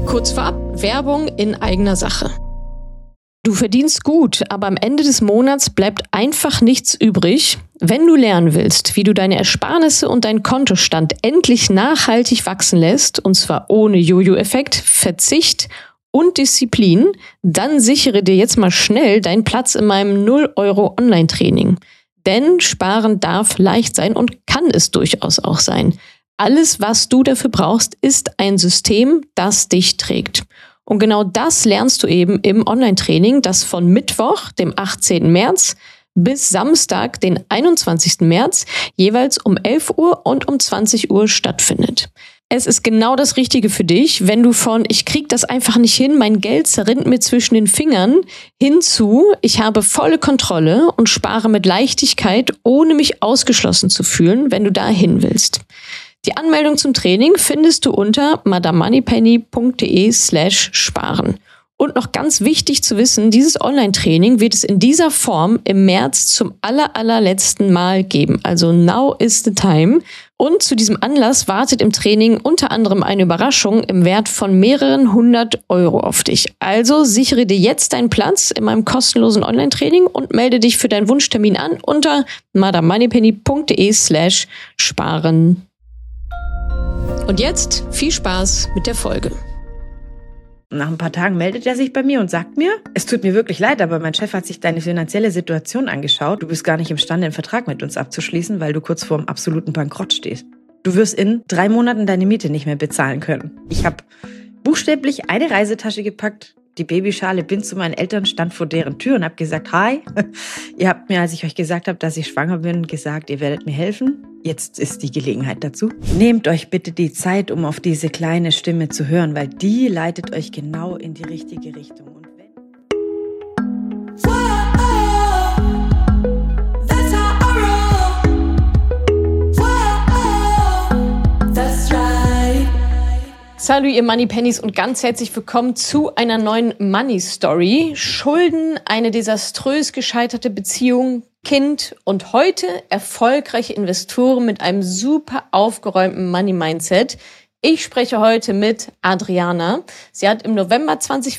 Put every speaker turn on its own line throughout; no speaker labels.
Kurz vorab, Werbung in eigener Sache. Du verdienst gut, aber am Ende des Monats bleibt einfach nichts übrig. Wenn du lernen willst, wie du deine Ersparnisse und deinen Kontostand endlich nachhaltig wachsen lässt, und zwar ohne Jojo-Effekt, Verzicht und Disziplin, dann sichere dir jetzt mal schnell deinen Platz in meinem 0€ Online-Training. Denn Sparen darf leicht sein und kann es durchaus auch sein. Alles, was du dafür brauchst, ist ein System, das dich trägt. Und genau das lernst du eben im Online-Training, das von Mittwoch, dem 18. März, bis Samstag, den 21. März, jeweils um 11 Uhr und um 20 Uhr stattfindet. Es ist genau das Richtige für dich, wenn du von ich krieg das einfach nicht hin, mein Geld zerrinnt mir zwischen den Fingern, hinzu ich habe volle Kontrolle und spare mit Leichtigkeit, ohne mich ausgeschlossen zu fühlen, wenn du dahin willst. Die Anmeldung zum Training findest du unter madamoneypenny.de/sparen. Und noch ganz wichtig zu wissen, dieses Online-Training wird es in dieser Form im März zum allerletzten Mal geben. Also now is the time. Und zu diesem Anlass wartet im Training unter anderem eine Überraschung im Wert von mehreren 100€ auf dich. Also sichere dir jetzt deinen Platz in meinem kostenlosen Online-Training und melde dich für deinen Wunschtermin an unter madamoneypenny.de/sparen. Und jetzt viel Spaß mit der Folge.
Nach ein paar Tagen meldet er sich bei mir und sagt mir, es tut mir wirklich leid, aber mein Chef hat sich deine finanzielle Situation angeschaut. Du bist gar nicht imstande, einen Vertrag mit uns abzuschließen, weil du kurz vorm absoluten Bankrott stehst. Du wirst in 3 Monaten deine Miete nicht mehr bezahlen können. Ich habe buchstäblich eine Reisetasche gepackt, die Babyschale, bin zu meinen Eltern, stand vor deren Tür und habe gesagt, hi, ihr habt mir, als ich euch gesagt habe, dass ich schwanger bin, gesagt, ihr werdet mir helfen. Jetzt ist die Gelegenheit dazu. Nehmt euch bitte die Zeit, um auf diese kleine Stimme zu hören, weil die leitet euch genau in die richtige Richtung. Und
Salut ihr Moneypennies und ganz herzlich willkommen zu einer neuen Money Story. Schulden, eine desaströs gescheiterte Beziehung, Kind und heute erfolgreiche Investoren mit einem super aufgeräumten Money Mindset. Ich spreche heute mit Adriana. Sie hat im November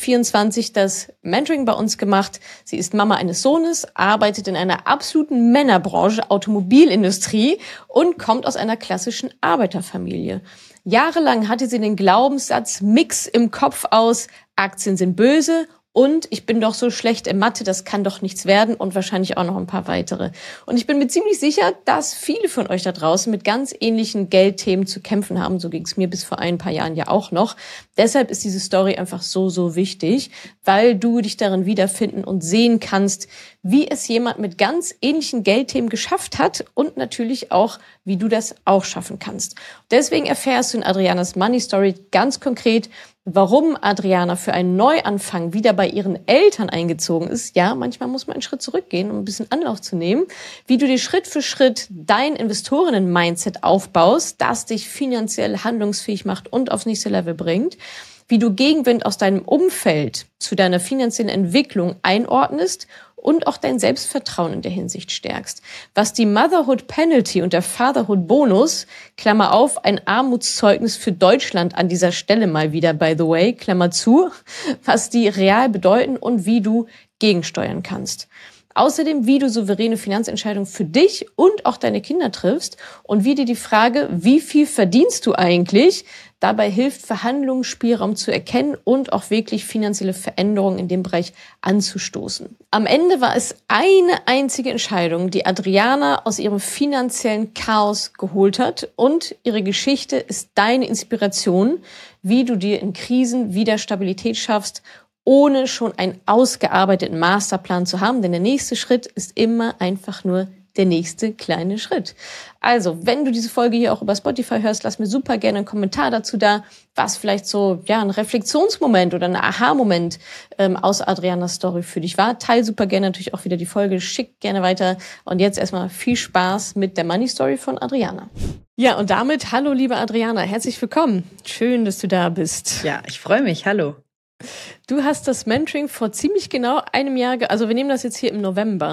2024 das Mentoring bei uns gemacht. Sie ist Mama eines Sohnes, arbeitet in einer absoluten Männerbranche, Automobilindustrie und kommt aus einer klassischen Arbeiterfamilie. Jahrelang hatte sie den Glaubenssatz Mix im Kopf aus, Aktien sind böse und ich bin doch so schlecht in Mathe, das kann doch nichts werden und wahrscheinlich auch noch ein paar weitere. Und ich bin mir ziemlich sicher, dass viele von euch da draußen mit ganz ähnlichen Geldthemen zu kämpfen haben. So ging es mir bis vor ein paar Jahren ja auch noch. Deshalb ist diese Story einfach so wichtig, weil du dich darin wiederfinden und sehen kannst, wie es jemand mit ganz ähnlichen Geldthemen geschafft hat und natürlich auch, wie du das auch schaffen kannst. Deswegen erfährst du in Adrianas Money Story ganz konkret, warum Adriana für einen Neuanfang wieder bei ihren Eltern eingezogen ist. Ja, manchmal muss man einen Schritt zurückgehen, um ein bisschen Anlauf zu nehmen. Wie du dir Schritt für Schritt dein Investorinnen-Mindset aufbaust, das dich finanziell handlungsfähig macht und aufs nächste Level bringt. Wie du Gegenwind aus deinem Umfeld zu deiner finanziellen Entwicklung einordnest und auch dein Selbstvertrauen in der Hinsicht stärkst. Was die Motherhood Penalty und der Fatherhood Bonus, Klammer auf, ein Armutszeugnis für Deutschland an dieser Stelle mal wieder, by the way, Klammer zu, was die real bedeuten und wie du gegensteuern kannst. Außerdem, wie du souveräne Finanzentscheidungen für dich und auch deine Kinder triffst und wie dir die Frage, wie viel verdienst du eigentlich, dabei hilft, Verhandlungsspielraum zu erkennen und auch wirklich finanzielle Veränderungen in dem Bereich anzustoßen. Am Ende war es eine einzige Entscheidung, die Adriana aus ihrem finanziellen Chaos geholt hat und ihre Geschichte ist deine Inspiration, wie du dir in Krisen wieder Stabilität schaffst, ohne schon einen ausgearbeiteten Masterplan zu haben. Denn der nächste Schritt ist immer einfach nur der nächste kleine Schritt. Also, wenn du diese Folge hier auch über Spotify hörst, lass mir super gerne einen Kommentar dazu da, was vielleicht so ein Reflexionsmoment oder ein Aha-Moment aus Adrianas Story für dich war. Teil super gerne natürlich auch wieder die Folge, schick gerne weiter. Und jetzt erstmal viel Spaß mit der Money Story von Adriana. Ja, und damit hallo liebe Adriana, herzlich willkommen. Schön, dass du da bist.
ja, ich freue mich. Hallo.
Du hast das Mentoring vor ziemlich genau einem Jahr, also wir nehmen das jetzt hier im November.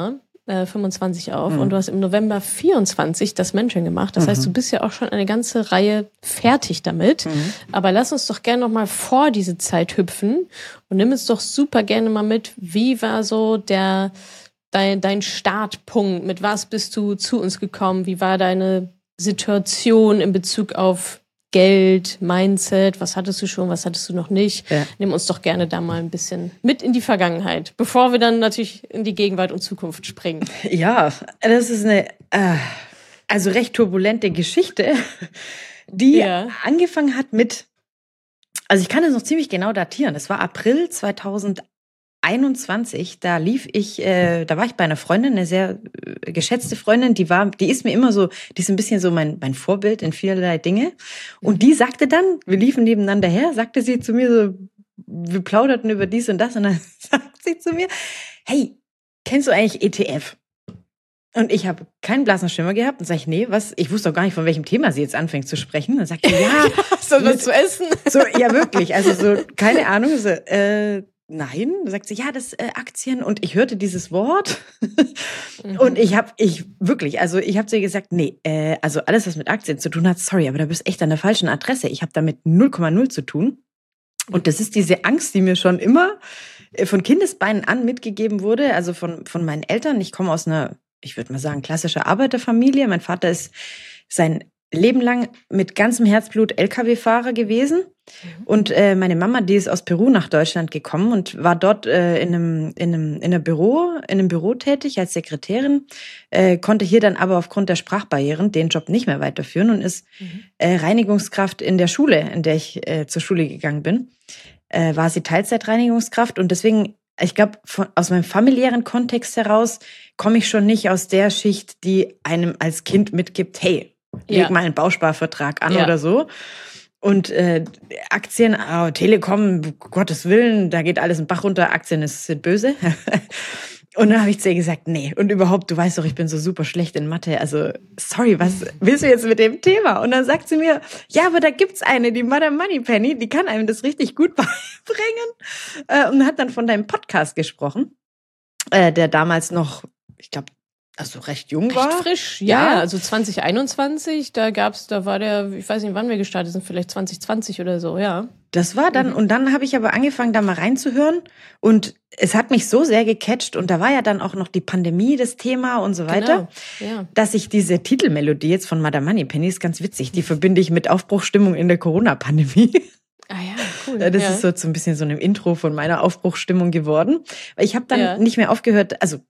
25 auf und du hast im November 24 das Mentoring gemacht. Das heißt, du bist ja auch schon eine ganze Reihe fertig damit. Aber lass uns doch gerne noch mal vor diese Zeit hüpfen und nimm uns doch super gerne mal mit. Wie war so dein Startpunkt? Mit was bist du zu uns gekommen? Wie war deine Situation in Bezug auf Geld, Mindset, was hattest du schon, was hattest du noch nicht? Ja. Nimm uns doch gerne da mal ein bisschen mit in die Vergangenheit, bevor wir dann natürlich in die Gegenwart und Zukunft springen.
Ja, das ist eine also recht turbulente Geschichte, die angefangen hat mit, also ich kann es noch ziemlich genau datieren, es war April 2021, da war ich bei einer Freundin, eine sehr geschätzte Freundin, die ist mir immer so, die ist ein bisschen so mein Vorbild in vielerlei Dinge. Und die sagte dann, wir liefen nebeneinander her, sagte sie zu mir so, wir plauderten über dies und das und dann sagt sie zu mir, hey, kennst du eigentlich ETF? Und ich habe keinen blassen Schimmer gehabt und sage ich, nee, was? Ich wusste auch gar nicht, von welchem Thema sie jetzt anfängt zu sprechen. Dann sagt sie, ja,
hast du was zu essen?
So, ja, wirklich, also so, keine Ahnung, so, nein, da sagt sie, ja, das Aktien, und ich hörte dieses Wort und ich habe zu ihr gesagt, nee, also alles, was mit Aktien zu tun hat, sorry, aber da bist echt an der falschen Adresse. Ich habe damit 0,0 zu tun. Und das ist diese Angst, die mir schon immer von Kindesbeinen an mitgegeben wurde, also von meinen Eltern. Ich komme aus einer, ich würde mal sagen, klassischer Arbeiterfamilie. Mein Vater ist sein Leben lang mit ganzem Herzblut LKW-Fahrer gewesen. Und meine Mama, die ist aus Peru nach Deutschland gekommen und war dort in einem Büro tätig als Sekretärin, konnte hier dann aber aufgrund der Sprachbarrieren den Job nicht mehr weiterführen und ist Reinigungskraft in der Schule, in der ich zur Schule gegangen bin. War sie Teilzeitreinigungskraft, und deswegen, ich glaube, aus meinem familiären Kontext heraus komme ich schon nicht aus der Schicht, die einem als Kind mitgibt, hey, leg mal einen Bausparvertrag an oder so. Und Aktien, Telekom, Gottes Willen, da geht alles in den Bach runter, Aktien sind böse. Und dann habe ich zu ihr gesagt, nee, und überhaupt, du weißt doch, ich bin so super schlecht in Mathe, also sorry, was willst du jetzt mit dem Thema? Und dann sagt sie mir, ja, aber da gibt's eine, die Madame Moneypenny, die kann einem das richtig gut beibringen. Und hat dann von deinem Podcast gesprochen, der damals noch, ich glaube, also recht jung war.
Recht frisch, ja. Also 2021, da war der, ich weiß nicht, wann wir gestartet sind, vielleicht 2020 oder so, ja.
Das war dann, und dann habe ich aber angefangen, da mal reinzuhören, und es hat mich so sehr gecatcht, und da war ja dann auch noch die Pandemie das Thema und so weiter, dass ich diese Titelmelodie jetzt von Madame Moneypenny, ist ganz witzig, die verbinde ich mit Aufbruchsstimmung in der Corona-Pandemie.
Ah ja, cool.
Das ist so ein bisschen so ein Intro von meiner Aufbruchsstimmung geworden. Ich habe dann nicht mehr aufgehört, also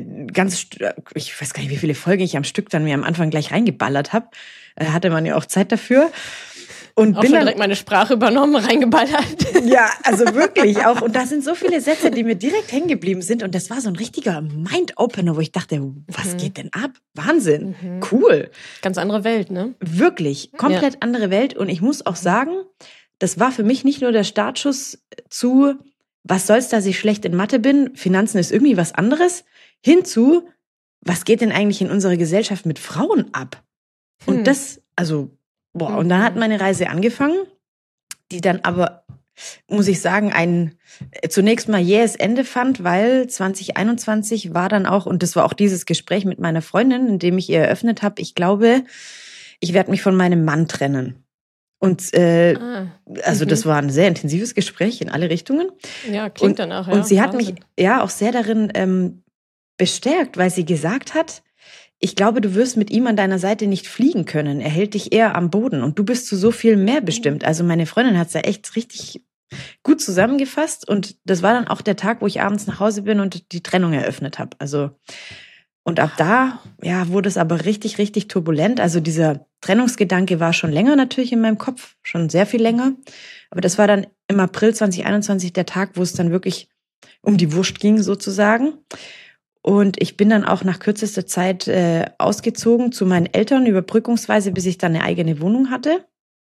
ich weiß gar nicht, wie viele Folgen ich am Stück dann mir am Anfang gleich reingeballert habe. Hatte man ja auch Zeit dafür. Und
auch bin schon direkt meine Sprache übernommen, reingeballert.
Ja, also wirklich auch. Und da sind so viele Sätze, die mir direkt hängen geblieben sind. Und das war so ein richtiger Mind-Opener, wo ich dachte, was geht denn ab? Wahnsinn, cool.
Ganz andere Welt, ne?
Wirklich, komplett andere Welt. Und ich muss auch sagen, das war für mich nicht nur der Startschuss zu, was soll's, dass ich schlecht in Mathe bin? Finanzen ist irgendwie was anderes. Hinzu, was geht denn eigentlich in unserer Gesellschaft mit Frauen ab? Und das, also, und dann hat meine Reise angefangen, die dann aber, muss ich sagen, zunächst mal jähes Ende fand, weil 2021 war dann auch, und das war auch dieses Gespräch mit meiner Freundin, in dem ich ihr eröffnet habe, ich glaube, ich werde mich von meinem Mann trennen. Und also das war ein sehr intensives Gespräch in alle Richtungen.
Ja, klingt danach, ja.
Und sie hat mich auch sehr darin bestärkt, weil sie gesagt hat, ich glaube, du wirst mit ihm an deiner Seite nicht fliegen können. Er hält dich eher am Boden und du bist zu so viel mehr bestimmt. Also meine Freundin hat es ja echt richtig gut zusammengefasst, und das war dann auch der Tag, wo ich abends nach Hause bin und die Trennung eröffnet habe. Also, und ab da, wurde es aber richtig, richtig turbulent. Also dieser Trennungsgedanke war schon länger natürlich in meinem Kopf, schon sehr viel länger. Aber das war dann im April 2021 der Tag, wo es dann wirklich um die Wurst ging sozusagen. Und ich bin dann auch nach kürzester Zeit ausgezogen zu meinen Eltern, überbrückungsweise, bis ich dann eine eigene Wohnung hatte.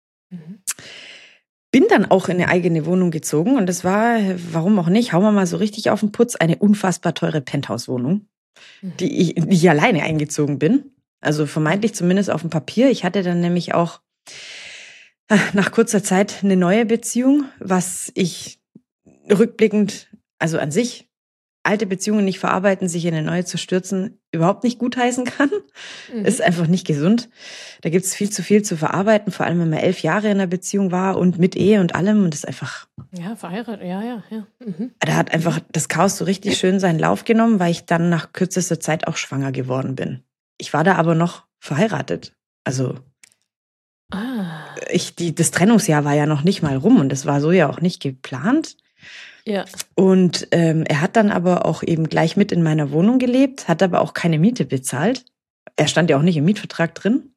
Bin dann auch in eine eigene Wohnung gezogen, und das war, warum auch nicht, hauen wir mal so richtig auf den Putz, eine unfassbar teure Penthouse-Wohnung, die ich alleine eingezogen bin. Also vermeintlich zumindest auf dem Papier. Ich hatte dann nämlich auch nach kurzer Zeit eine neue Beziehung, was ich rückblickend, also an sich, alte Beziehungen nicht verarbeiten, sich in eine neue zu stürzen, überhaupt nicht gutheißen kann. Ist einfach nicht gesund. Da gibt es viel zu verarbeiten, vor allem wenn man 11 Jahre in einer Beziehung war und mit Ehe und allem. Und das ist einfach...
Ja, verheiratet, ja.
Da hat einfach das Chaos so richtig schön seinen Lauf genommen, weil ich dann nach kürzester Zeit auch schwanger geworden bin. Ich war da aber noch verheiratet. Also das Trennungsjahr war ja noch nicht mal rum und das war so ja auch nicht geplant.
Ja. Und
er hat dann aber auch eben gleich mit in meiner Wohnung gelebt, hat aber auch keine Miete bezahlt. Er stand ja auch nicht im Mietvertrag drin.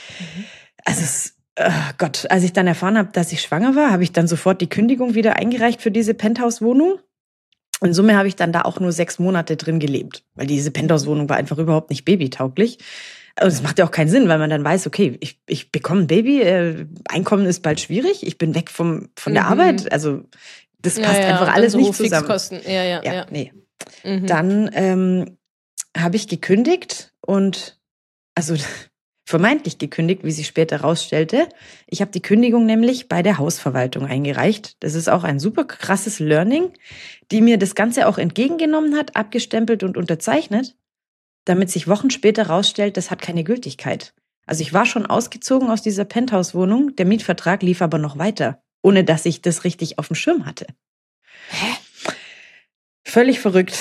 Also Gott, als ich dann erfahren habe, dass ich schwanger war, habe ich dann sofort die Kündigung wieder eingereicht für diese Penthouse-Wohnung. In Summe habe ich dann da auch nur 6 Monate drin gelebt, weil diese Penthouse-Wohnung war einfach überhaupt nicht babytauglich. Und es macht ja auch keinen Sinn, weil man dann weiß, okay, ich bekomme ein Baby, Einkommen ist bald schwierig, ich bin weg von der Arbeit, also das passt einfach alles
so
nicht zusammen.
Fixkosten. Ja.
Nee. Dann habe ich gekündigt und also vermeintlich gekündigt, wie sich später rausstellte. Ich habe die Kündigung nämlich bei der Hausverwaltung eingereicht. Das ist auch ein super krasses Learning, die mir das Ganze auch entgegengenommen hat, abgestempelt und unterzeichnet, damit sich Wochen später rausstellt, das hat keine Gültigkeit. Also ich war schon ausgezogen aus dieser Penthouse-Wohnung, der Mietvertrag lief aber noch weiter, ohne dass ich das richtig auf dem Schirm hatte.
Hä?
Völlig verrückt.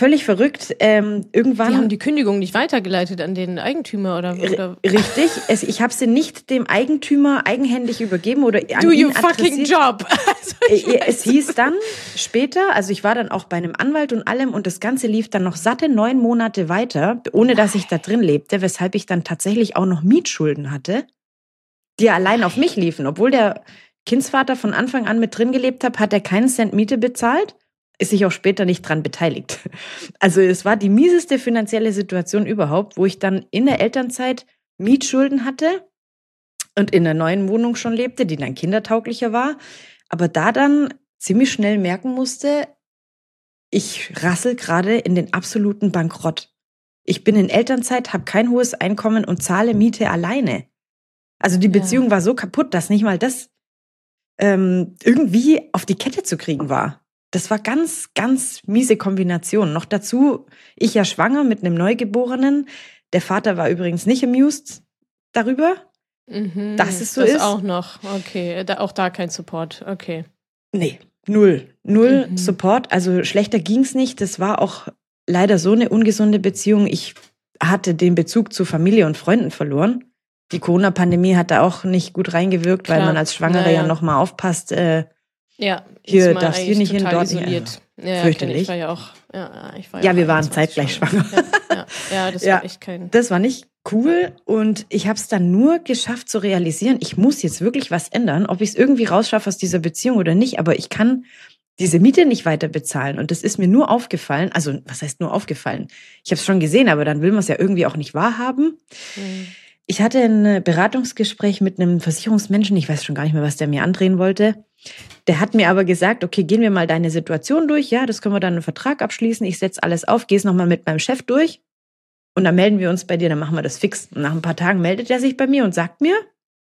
Irgendwann.
Die haben die Kündigung nicht weitergeleitet an den Eigentümer oder?
Richtig. Ich habe sie nicht dem Eigentümer eigenhändig übergeben oder an
Do
ihn
your fucking job.
Es hieß dann später, also ich war dann auch bei einem Anwalt und allem und das Ganze lief dann noch satte 9 Monate weiter, ohne dass ich da drin lebte, weshalb ich dann tatsächlich auch noch Mietschulden hatte, die allein auf mich liefen. Obwohl der Kindsvater von Anfang an mit drin gelebt hat, hat er keinen Cent Miete bezahlt. Ist sich auch später nicht dran beteiligt. Also es war die mieseste finanzielle Situation überhaupt, wo ich dann in der Elternzeit Mietschulden hatte und in der neuen Wohnung schon lebte, die dann kindertauglicher war, aber da dann ziemlich schnell merken musste, ich rassel gerade in den absoluten Bankrott. Ich bin in Elternzeit, habe kein hohes Einkommen und zahle Miete alleine. Also die Beziehung war so kaputt, dass nicht mal das irgendwie auf die Kette zu kriegen war. Das war ganz, ganz miese Kombination. Noch dazu, ich ja schwanger mit einem Neugeborenen. Der Vater war übrigens nicht amused darüber, dass es so ist.
Das auch noch, okay. Auch da kein Support, okay.
Nee, null Support. Also schlechter ging's nicht. Das war auch leider so eine ungesunde Beziehung. Ich hatte den Bezug zu Familie und Freunden verloren. Die Corona-Pandemie hat da auch nicht gut reingewirkt, weil man als Schwangere ja nochmal aufpasst, hier darfst du nicht hin, dort
isoliert.
Ja, fürchterlich.
Ich war ja auch.
Wir waren zeitgleich schwanger.
Das war echt kein.
Das war nicht cool und ich habe es dann nur geschafft zu realisieren, ich muss jetzt wirklich was ändern, ob ich es irgendwie rausschaffe aus dieser Beziehung oder nicht, aber ich kann diese Miete nicht weiter bezahlen und das ist mir nur aufgefallen, also was heißt nur aufgefallen? Ich habe es schon gesehen, aber dann will man es ja irgendwie auch nicht wahrhaben. Ich hatte ein Beratungsgespräch mit einem Versicherungsmenschen, ich weiß schon gar nicht mehr, was der mir andrehen wollte. Der hat mir aber gesagt, okay, gehen wir mal deine Situation durch, ja, das können wir dann einen Vertrag abschließen, ich setze alles auf, gehe es nochmal mit meinem Chef durch und dann melden wir uns bei dir, dann machen wir das fix. Und nach ein paar Tagen meldet er sich bei mir und sagt mir,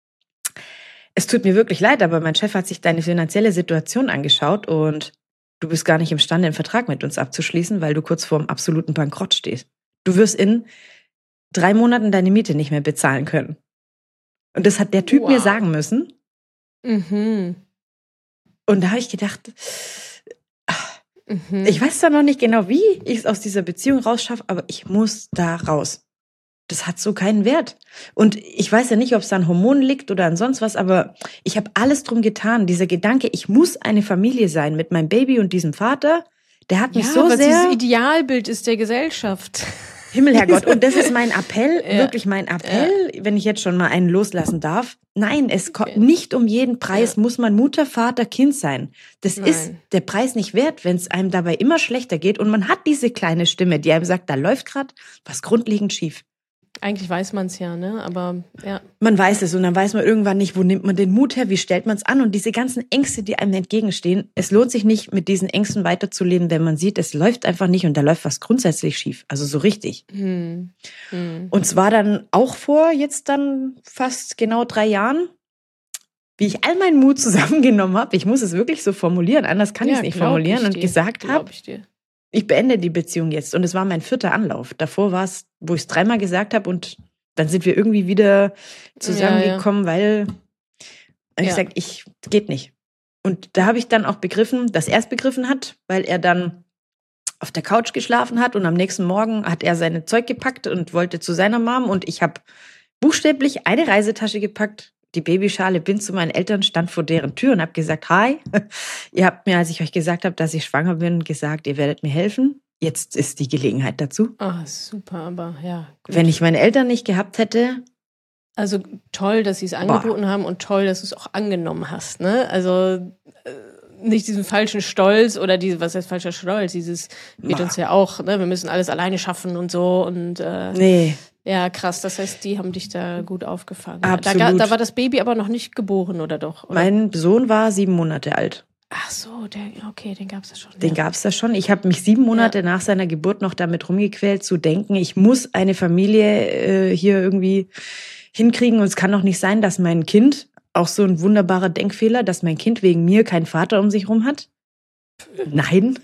es tut mir wirklich leid, aber mein Chef hat sich deine finanzielle Situation angeschaut und du bist gar nicht imstande, einen Vertrag mit uns abzuschließen, weil du kurz vorm absoluten Bankrott stehst. Du wirst in 3 Monaten deine Miete nicht mehr bezahlen können. Und das hat der Typ mir sagen müssen. Und da habe ich gedacht, ich weiß zwar noch nicht genau, wie ich es aus dieser Beziehung rausschaffe, aber ich muss da raus. Das hat so keinen Wert. Und ich weiß ja nicht, ob es an Hormonen liegt oder an sonst was, aber ich habe alles drum getan. Dieser Gedanke, ich muss eine Familie sein mit meinem Baby und diesem Vater, der hat mich so sehr...
dieses Idealbild ist der Gesellschaft.
Himmel, Herrgott. Und das ist mein Appell, wirklich mein Appell, wenn ich jetzt schon mal einen loslassen darf. Nein, nicht um jeden Preis muss man Mutter, Vater, Kind sein. Das ist der Preis nicht wert, wenn es einem dabei immer schlechter geht. Und man hat diese kleine Stimme, die einem sagt, da läuft gerade was grundlegend schief.
Eigentlich weiß man es ja, ne? Aber ja.
Man weiß es und dann weiß man irgendwann nicht, wo nimmt man den Mut her, wie stellt man es an? Und diese ganzen Ängste, die einem entgegenstehen, es lohnt sich nicht, mit diesen Ängsten weiterzuleben, wenn man sieht, es läuft einfach nicht und da läuft was grundsätzlich schief. Also so richtig. Und es war dann auch vor jetzt dann fast genau 3 Jahren, wie ich all meinen Mut zusammengenommen habe, ich muss es wirklich so formulieren, anders kann ich es nicht formulieren, und gesagt habe, ich beende die Beziehung jetzt. Und es war mein 4. Anlauf. Davor war es, wo ich es 3-mal gesagt habe und dann sind wir irgendwie wieder zusammengekommen, weil ich gesagt, geht nicht. Und da habe ich dann auch begriffen, dass er es begriffen hat, weil er dann auf der Couch geschlafen hat und am nächsten Morgen hat er seine Zeug gepackt und wollte zu seiner Mom und ich habe buchstäblich eine Reisetasche gepackt, die Babyschale, bin zu meinen Eltern, stand vor deren Tür und habe gesagt, hi, ihr habt mir, als ich euch gesagt habe, dass ich schwanger bin, gesagt, ihr werdet mir helfen. Jetzt ist die Gelegenheit dazu.
Ah, super, aber ja. Gut.
Wenn ich meine Eltern nicht gehabt hätte.
Also toll, dass sie es angeboten haben und toll, dass du es auch angenommen hast, ne? Also nicht diesen falschen Stolz oder was heißt falscher Stolz, dieses geht uns ja auch, ne? Wir müssen alles alleine schaffen und so und
nee.
Ja, krass. Das heißt, die haben dich da gut aufgefangen.
Absolut.
Da war das Baby aber noch nicht geboren, oder doch? Oder?
Mein Sohn war 7 Monate alt.
Ach so, den gab's ja schon.
Den gab's da schon. Ich habe mich 7 Monate nach seiner Geburt noch damit rumgequält, zu denken, ich muss eine Familie hier irgendwie hinkriegen. Und es kann doch nicht sein, dass mein Kind, auch so ein wunderbarer Denkfehler, dass mein Kind wegen mir keinen Vater um sich rum hat. Nein.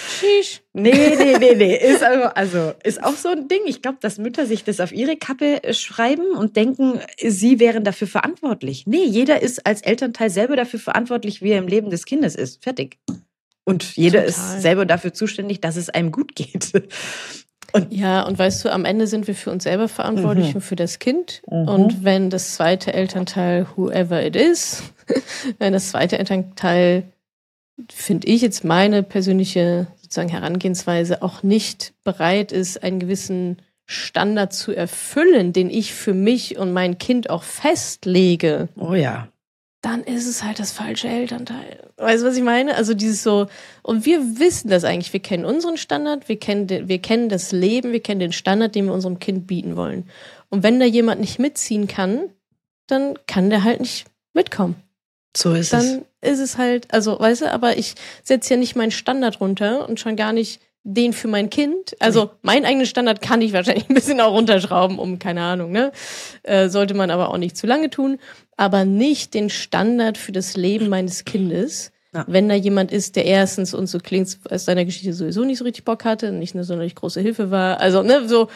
Nee. Ist auch so ein Ding. Ich glaube, dass Mütter sich das auf ihre Kappe schreiben und denken, sie wären dafür verantwortlich. Nee, jeder ist als Elternteil selber dafür verantwortlich, wie er im Leben des Kindes ist. Fertig. Und jeder ist selber dafür zuständig, dass es einem gut geht. Und
weißt du, am Ende sind wir für uns selber verantwortlich und für das Kind. Und wenn das zweite Elternteil, whoever it is, wenn das zweite Elternteil, finde ich jetzt meine persönliche sozusagen Herangehensweise, auch nicht bereit ist, einen gewissen Standard zu erfüllen, den ich für mich und mein Kind auch festlege.
Oh ja.
Dann ist es halt das falsche Elternteil. Weißt du, was ich meine? Also dieses so, und wir wissen das eigentlich, wir kennen unseren Standard, wir kennen das Leben, wir kennen den Standard, den wir unserem Kind bieten wollen. Und wenn da jemand nicht mitziehen kann, dann kann der halt nicht mitkommen.
So ist es.
Dann ist es halt, also, weißt du, aber ich setze ja nicht meinen Standard runter und schon gar nicht den für mein Kind. Also, meinen eigenen Standard kann ich wahrscheinlich ein bisschen auch runterschrauben, keine Ahnung, ne? Sollte man aber auch nicht zu lange tun. Aber nicht den Standard für das Leben meines Kindes. Ja. Wenn da jemand ist, der erstens, und so klingt aus deiner Geschichte sowieso nicht so richtig Bock hatte, nicht eine sonderlich große Hilfe war. Also, ne, so,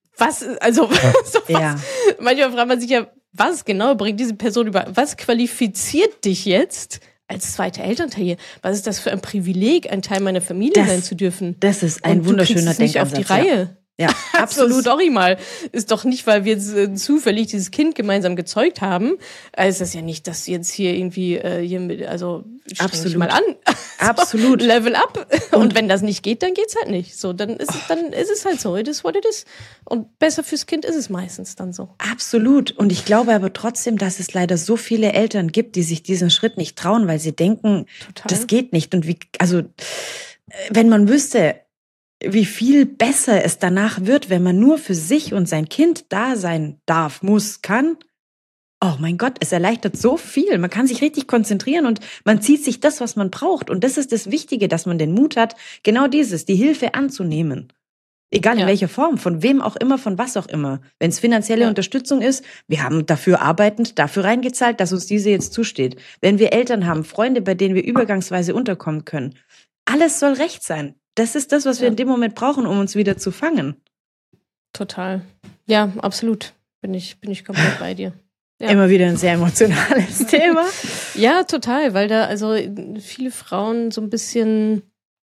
Ja.
Manchmal fragt man sich ja, was genau bringt diese Person was qualifiziert dich jetzt als zweiter Elternteil hier? Was ist das für ein Privileg, ein Teil meiner Familie sein zu dürfen?
Das ist ein wunderschöner Denkansatz.
Nicht auf die Reihe.
Ja, absolut.
Also, sorry mal. Ist doch nicht, weil wir jetzt zufällig dieses Kind gemeinsam gezeugt haben. Also, ist das ja nicht, dass jetzt hier irgendwie, streng dich mal an.
Absolut.
Level up. Und wenn das nicht geht, dann geht's halt nicht. So, dann ist es halt so. It is what it is. Und besser fürs Kind ist es meistens dann so.
Absolut. Und ich glaube aber trotzdem, dass es leider so viele Eltern gibt, die sich diesen Schritt nicht trauen, weil sie denken, das geht nicht. Und wenn man wüsste, wie viel besser es danach wird, wenn man nur für sich und sein Kind da sein darf, muss, kann. Oh mein Gott, es erleichtert so viel. Man kann sich richtig konzentrieren und man zieht sich das, was man braucht. Und das ist das Wichtige, dass man den Mut hat, genau dieses, die Hilfe anzunehmen. Egal in welcher Form, von wem auch immer, von was auch immer. Wenn es finanzielle Unterstützung ist, wir haben dafür reingezahlt, dass uns diese jetzt zusteht. Wenn wir Eltern haben, Freunde, bei denen wir übergangsweise unterkommen können. Alles soll recht sein. Das ist das, was wir in dem Moment brauchen, um uns wieder zu fangen.
Total. Ja, absolut. Bin ich komplett bei dir. Ja.
Immer wieder ein sehr emotionales Thema.
Ja, total, weil da also viele Frauen so ein bisschen,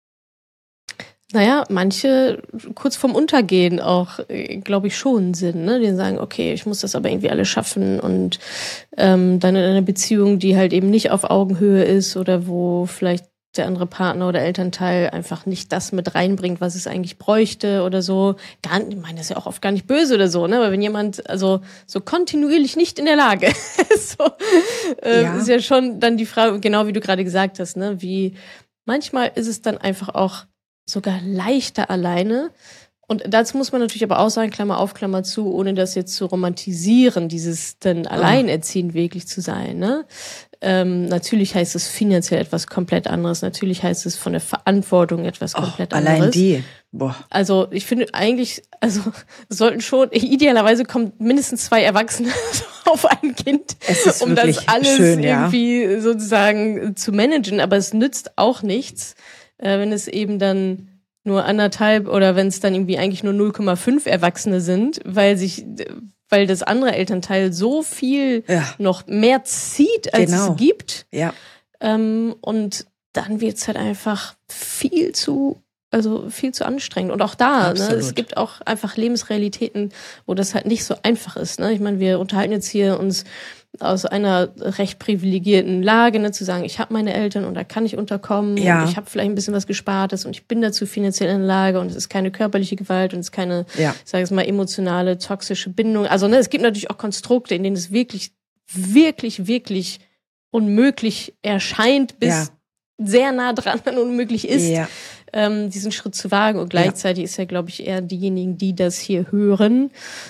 manche kurz vorm Untergehen auch, glaube ich, schon sind, ne? Die sagen, okay, ich muss das aber irgendwie alles schaffen und dann in einer Beziehung, die halt eben nicht auf Augenhöhe ist oder wo vielleicht der andere Partner oder Elternteil einfach nicht das mit reinbringt, was es eigentlich bräuchte oder so. Ich meine, das ist ja auch oft gar nicht böse oder so, ne? Aber wenn jemand also so kontinuierlich nicht in der Lage ist, ist ja schon dann die Frage, genau wie du gerade gesagt hast, ne? Wie manchmal ist es dann einfach auch sogar leichter alleine. Und dazu muss man natürlich aber auch sagen, Klammer auf, Klammer zu, ohne das jetzt zu romantisieren, dieses dann alleinerziehend wirklich zu sein, ne? Natürlich heißt es finanziell etwas komplett anderes. Natürlich heißt es von der Verantwortung etwas komplett anderes.
Allein die. Boah.
Also ich finde eigentlich, es sollten schon, idealerweise kommen mindestens 2 Erwachsene auf ein Kind, um das alles
schön,
irgendwie sozusagen zu managen. Aber es nützt auch nichts, wenn es eben dann nur 1,5 oder wenn es dann irgendwie eigentlich nur 0,5 Erwachsene sind, weil das andere Elternteil so viel noch mehr zieht, als es gibt.
Ja.
Und dann wird's halt einfach viel zu anstrengend. Und auch da, ne, es gibt auch einfach Lebensrealitäten, wo das halt nicht so einfach ist. Ne? Ich meine, wir unterhalten jetzt hier uns aus einer recht privilegierten Lage, ne, zu sagen, ich habe meine Eltern und da kann ich unterkommen und ich habe vielleicht ein bisschen was Gespartes und ich bin dazu finanziell in der Lage und es ist keine körperliche Gewalt und es ist keine, ich sage es mal, emotionale, toxische Bindung. Also ne, es gibt natürlich auch Konstrukte, in denen es wirklich, wirklich, wirklich unmöglich erscheint, bis sehr nah dran an unmöglich ist, diesen Schritt zu wagen. Und gleichzeitig ist ja, glaube ich, eher diejenigen, die das hier hören,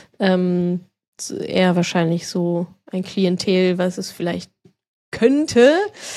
eher wahrscheinlich so ein Klientel, was es vielleicht könnte.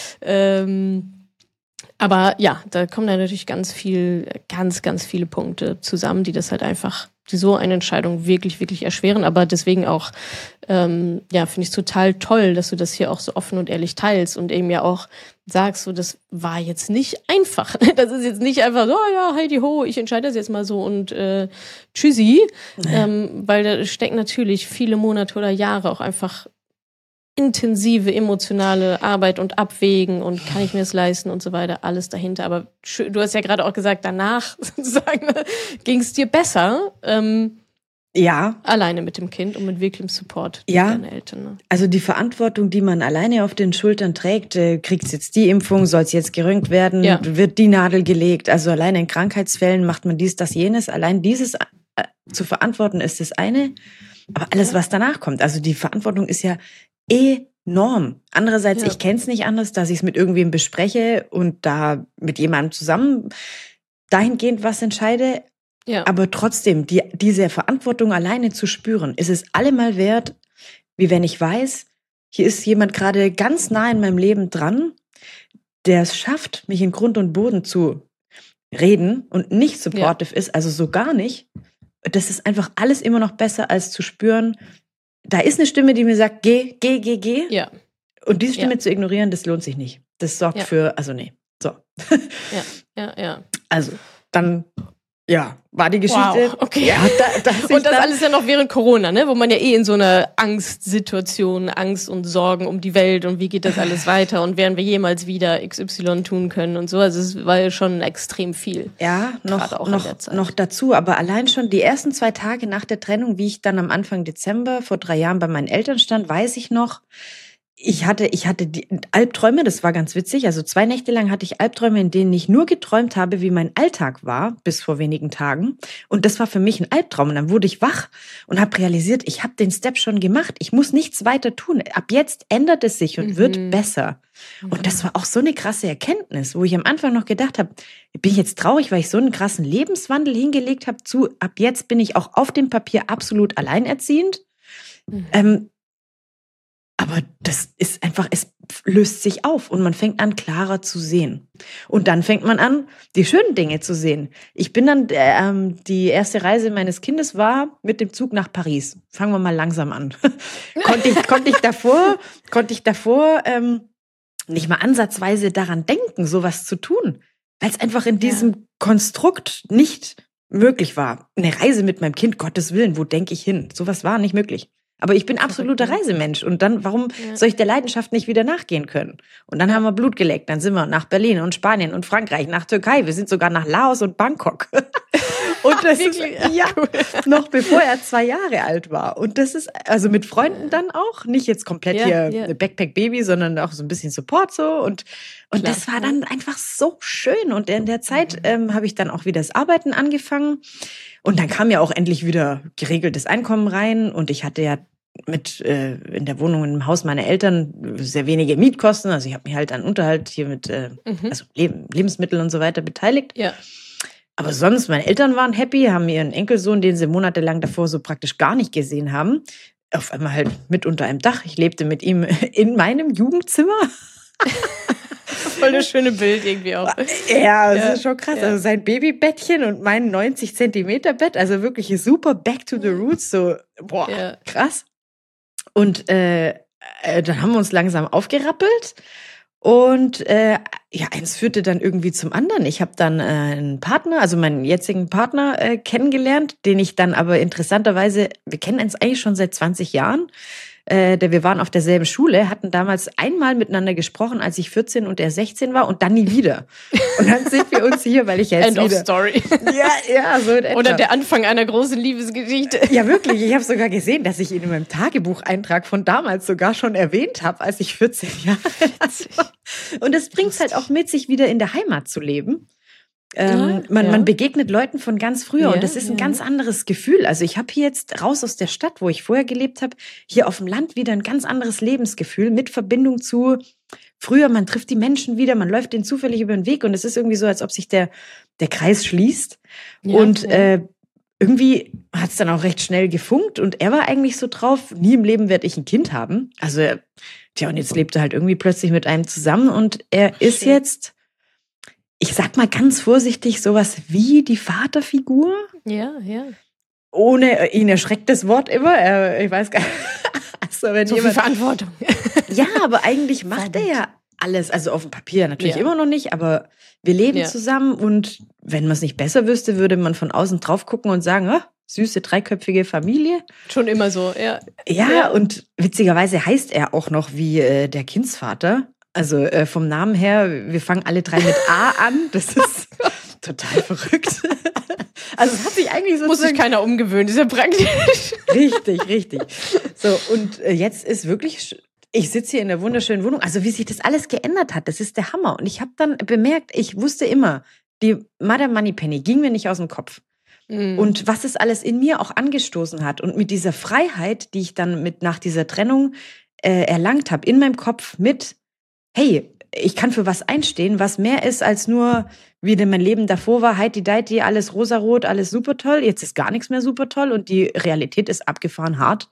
Aber ja, da kommen dann natürlich ganz viele Punkte zusammen, die das halt einfach, die so eine Entscheidung wirklich, wirklich erschweren. Aber deswegen auch, finde ich es total toll, dass du das hier auch so offen und ehrlich teilst und eben ja auch sagst, so, das war jetzt nicht einfach. Das ist jetzt nicht einfach so, heidi ho, ich entscheide das jetzt mal so und tschüssi. Weil da stecken natürlich viele Monate oder Jahre auch einfach intensive emotionale Arbeit und Abwägen und kann ich mir das leisten und so weiter, alles dahinter. Aber du hast ja gerade auch gesagt, danach sozusagen ging es dir besser. Alleine mit dem Kind und mit wirklichem Support durch deine Eltern. Ne?
Also die Verantwortung, die man alleine auf den Schultern trägt, kriegst jetzt die Impfung, soll's jetzt geröntgt werden, wird die Nadel gelegt. Also alleine in Krankheitsfällen macht man dies, das, jenes. Allein dieses zu verantworten ist das eine. Aber alles, was danach kommt, also die Verantwortung ist ja enorm. Andererseits, ich kenne es nicht anders, dass ich es mit irgendwem bespreche und da mit jemandem zusammen dahingehend was entscheide. Ja. Aber trotzdem, diese Verantwortung alleine zu spüren, ist es allemal wert, wie wenn ich weiß, hier ist jemand gerade ganz nah in meinem Leben dran, der es schafft, mich in Grund und Boden zu reden und nicht supportive ist, also so gar nicht. Das ist einfach alles immer noch besser, als zu spüren, da ist eine Stimme, die mir sagt, geh. Ja. Und diese Stimme zu ignorieren, das lohnt sich nicht. Das sorgt für, also nee. So.
Ja.
Also, dann, war die Geschichte.
Wow, okay. Ja, und das alles ja noch während Corona, ne? Wo man ja in so einer Angstsituation, Angst und Sorgen um die Welt und wie geht das alles weiter und werden wir jemals wieder XY tun können und so. Also es war ja schon extrem viel.
Ja, noch dazu, aber allein schon die ersten 2 Tage nach der Trennung, wie ich dann am Anfang Dezember vor 3 Jahren bei meinen Eltern stand, weiß ich noch, ich hatte die Albträume, das war ganz witzig. Also 2 Nächte lang hatte ich Albträume, in denen ich nur geträumt habe, wie mein Alltag war, bis vor wenigen Tagen. Und das war für mich ein Albtraum. Und dann wurde ich wach und habe realisiert, ich habe den Step schon gemacht. Ich muss nichts weiter tun. Ab jetzt ändert es sich und wird besser. Und das war auch so eine krasse Erkenntnis, wo ich am Anfang noch gedacht habe, bin ich jetzt traurig, weil ich so einen krassen Lebenswandel hingelegt habe zu, ab jetzt bin ich auch auf dem Papier absolut alleinerziehend. Aber das ist einfach, es löst sich auf und man fängt an, klarer zu sehen. Und dann fängt man an, die schönen Dinge zu sehen. Ich bin dann, die erste Reise meines Kindes war mit dem Zug nach Paris. Fangen wir mal langsam an. Konnte ich davor nicht mal ansatzweise daran denken, sowas zu tun. Weil es einfach in diesem Konstrukt nicht möglich war. Eine Reise mit meinem Kind, Gottes Willen, wo denke ich hin? Sowas war nicht möglich. Aber ich bin absoluter Reisemensch und dann, warum soll ich der Leidenschaft nicht wieder nachgehen können? Und dann haben wir Blut geleckt, dann sind wir nach Berlin und Spanien und Frankreich, nach Türkei, wir sind sogar nach Laos und Bangkok. Und das ist, cool. Noch bevor er 2 Jahre alt war. Und das ist, also mit Freunden dann auch, nicht jetzt komplett hier Backpack-Baby, sondern auch so ein bisschen Support so und das war dann einfach so schön und in der Zeit habe ich dann auch wieder das Arbeiten angefangen und dann kam ja auch endlich wieder geregeltes Einkommen rein und ich hatte ja mit in der Wohnung im Haus meiner Eltern sehr wenige Mietkosten, also ich habe mich halt an Unterhalt hier mit also Lebensmittel und so weiter beteiligt. Ja. Aber sonst, meine Eltern waren happy, haben ihren Enkelsohn, den sie monatelang davor so praktisch gar nicht gesehen haben, auf einmal halt mit unter einem Dach. Ich lebte mit ihm in meinem Jugendzimmer.
Voll das schöne Bild irgendwie auch.
Ja, das ist schon krass. Ja. Also sein Babybettchen und mein 90 Zentimeter Bett, also wirklich super back to the roots, so, krass. Und dann haben wir uns langsam aufgerappelt. Und eins führte dann irgendwie zum anderen. Ich habe dann einen Partner, also meinen jetzigen Partner kennengelernt, den ich dann aber interessanterweise, wir kennen uns eigentlich schon seit 20 Jahren. Wir waren auf derselben Schule, hatten damals einmal miteinander gesprochen, als ich 14 und er 16 war und dann nie wieder. Und dann sind wir uns hier, weil ich jetzt
End
wieder...
of story.
Ja, so in etwa.
Oder der Anfang einer großen Liebesgeschichte.
Ja, wirklich. Ich habe sogar gesehen, dass ich ihn in meinem Tagebucheintrag von damals sogar schon erwähnt habe, als ich 14 Jahre alt war. Und das bringt es halt auch mit, sich wieder in der Heimat zu leben. Man begegnet Leuten von ganz früher und das ist ein ganz anderes Gefühl. Also ich habe hier jetzt raus aus der Stadt, wo ich vorher gelebt habe, hier auf dem Land wieder ein ganz anderes Lebensgefühl mit Verbindung zu früher. Man trifft die Menschen wieder, man läuft denen zufällig über den Weg und es ist irgendwie so, als ob sich der Kreis schließt. Ja, und irgendwie hat es dann auch recht schnell gefunkt und er war eigentlich so drauf, nie im Leben werde ich ein Kind haben. Also und jetzt lebt er halt irgendwie plötzlich mit einem zusammen und er ist jetzt... Ich sag mal ganz vorsichtig, sowas wie die Vaterfigur.
Ja.
Ohne, ihn erschreckt das Wort immer. Ich weiß gar nicht.
Also, wenn so viel Verantwortung.
Ja, aber eigentlich macht er ja alles. Also auf dem Papier natürlich immer noch nicht, aber wir leben zusammen und wenn man es nicht besser wüsste, würde man von außen drauf gucken und sagen, süße, dreiköpfige Familie.
Schon immer so, ja.
Ja, und witzigerweise heißt er auch noch wie der Kindsvater. Also vom Namen her, wir fangen alle 3 mit A an. Das ist total verrückt. Also es hat sich eigentlich so...
Muss sich keiner umgewöhnen, ist ja praktisch.
Richtig. So, und jetzt ist wirklich... Ich sitze hier in der wunderschönen Wohnung. Also wie sich das alles geändert hat, das ist der Hammer. Und ich habe dann bemerkt, ich wusste immer, die Madame Moneypenny ging mir nicht aus dem Kopf. Und was es alles in mir auch angestoßen hat. Und mit dieser Freiheit, die ich dann nach dieser Trennung erlangt habe, in meinem Kopf mit... Hey, ich kann für was einstehen, was mehr ist als nur, wie denn mein Leben davor war, heiti-deiti, alles rosarot, alles super toll. Jetzt ist gar nichts mehr super toll und die Realität ist abgefahren hart.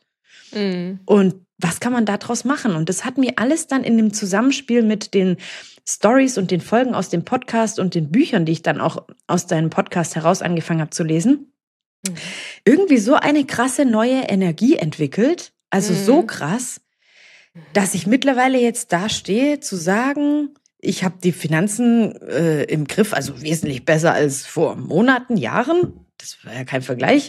Und was kann man daraus machen? Und das hat mir alles dann in dem Zusammenspiel mit den Stories und den Folgen aus dem Podcast und den Büchern, die ich dann auch aus deinem Podcast heraus angefangen habe zu lesen, irgendwie so eine krasse neue Energie entwickelt. Also so krass, dass ich mittlerweile jetzt da stehe, zu sagen, ich habe die Finanzen im Griff, also wesentlich besser als vor Monaten, Jahren. Das war ja kein Vergleich.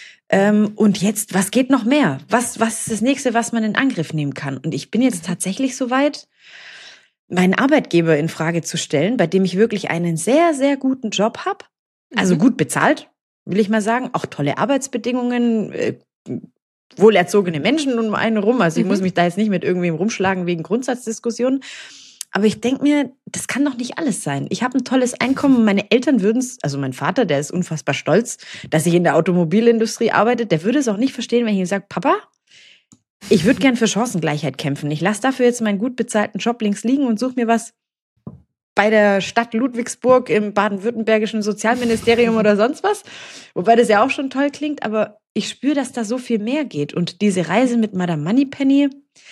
Und jetzt, was geht noch mehr? Was ist das Nächste, was man in Angriff nehmen kann? Und ich bin jetzt tatsächlich soweit, meinen Arbeitgeber in Frage zu stellen, bei dem ich wirklich einen sehr, sehr guten Job habe. Also gut bezahlt, will ich mal sagen. Auch tolle Arbeitsbedingungen, wohlerzogene Menschen um einen rum. Also ich muss mich da jetzt nicht mit irgendwem rumschlagen wegen Grundsatzdiskussionen. Aber ich denke mir, das kann doch nicht alles sein. Ich habe ein tolles Einkommen. Meine Eltern würden es, also mein Vater, der ist unfassbar stolz, dass ich in der Automobilindustrie arbeite, der würde es auch nicht verstehen, wenn ich ihm sage, Papa, ich würde gern für Chancengleichheit kämpfen. Ich lasse dafür jetzt meinen gut bezahlten Job links liegen und suche mir was bei der Stadt Ludwigsburg im baden-württembergischen Sozialministerium oder sonst was. Wobei das ja auch schon toll klingt, aber ich spüre, dass da so viel mehr geht. Und diese Reise mit Madame Moneypenny,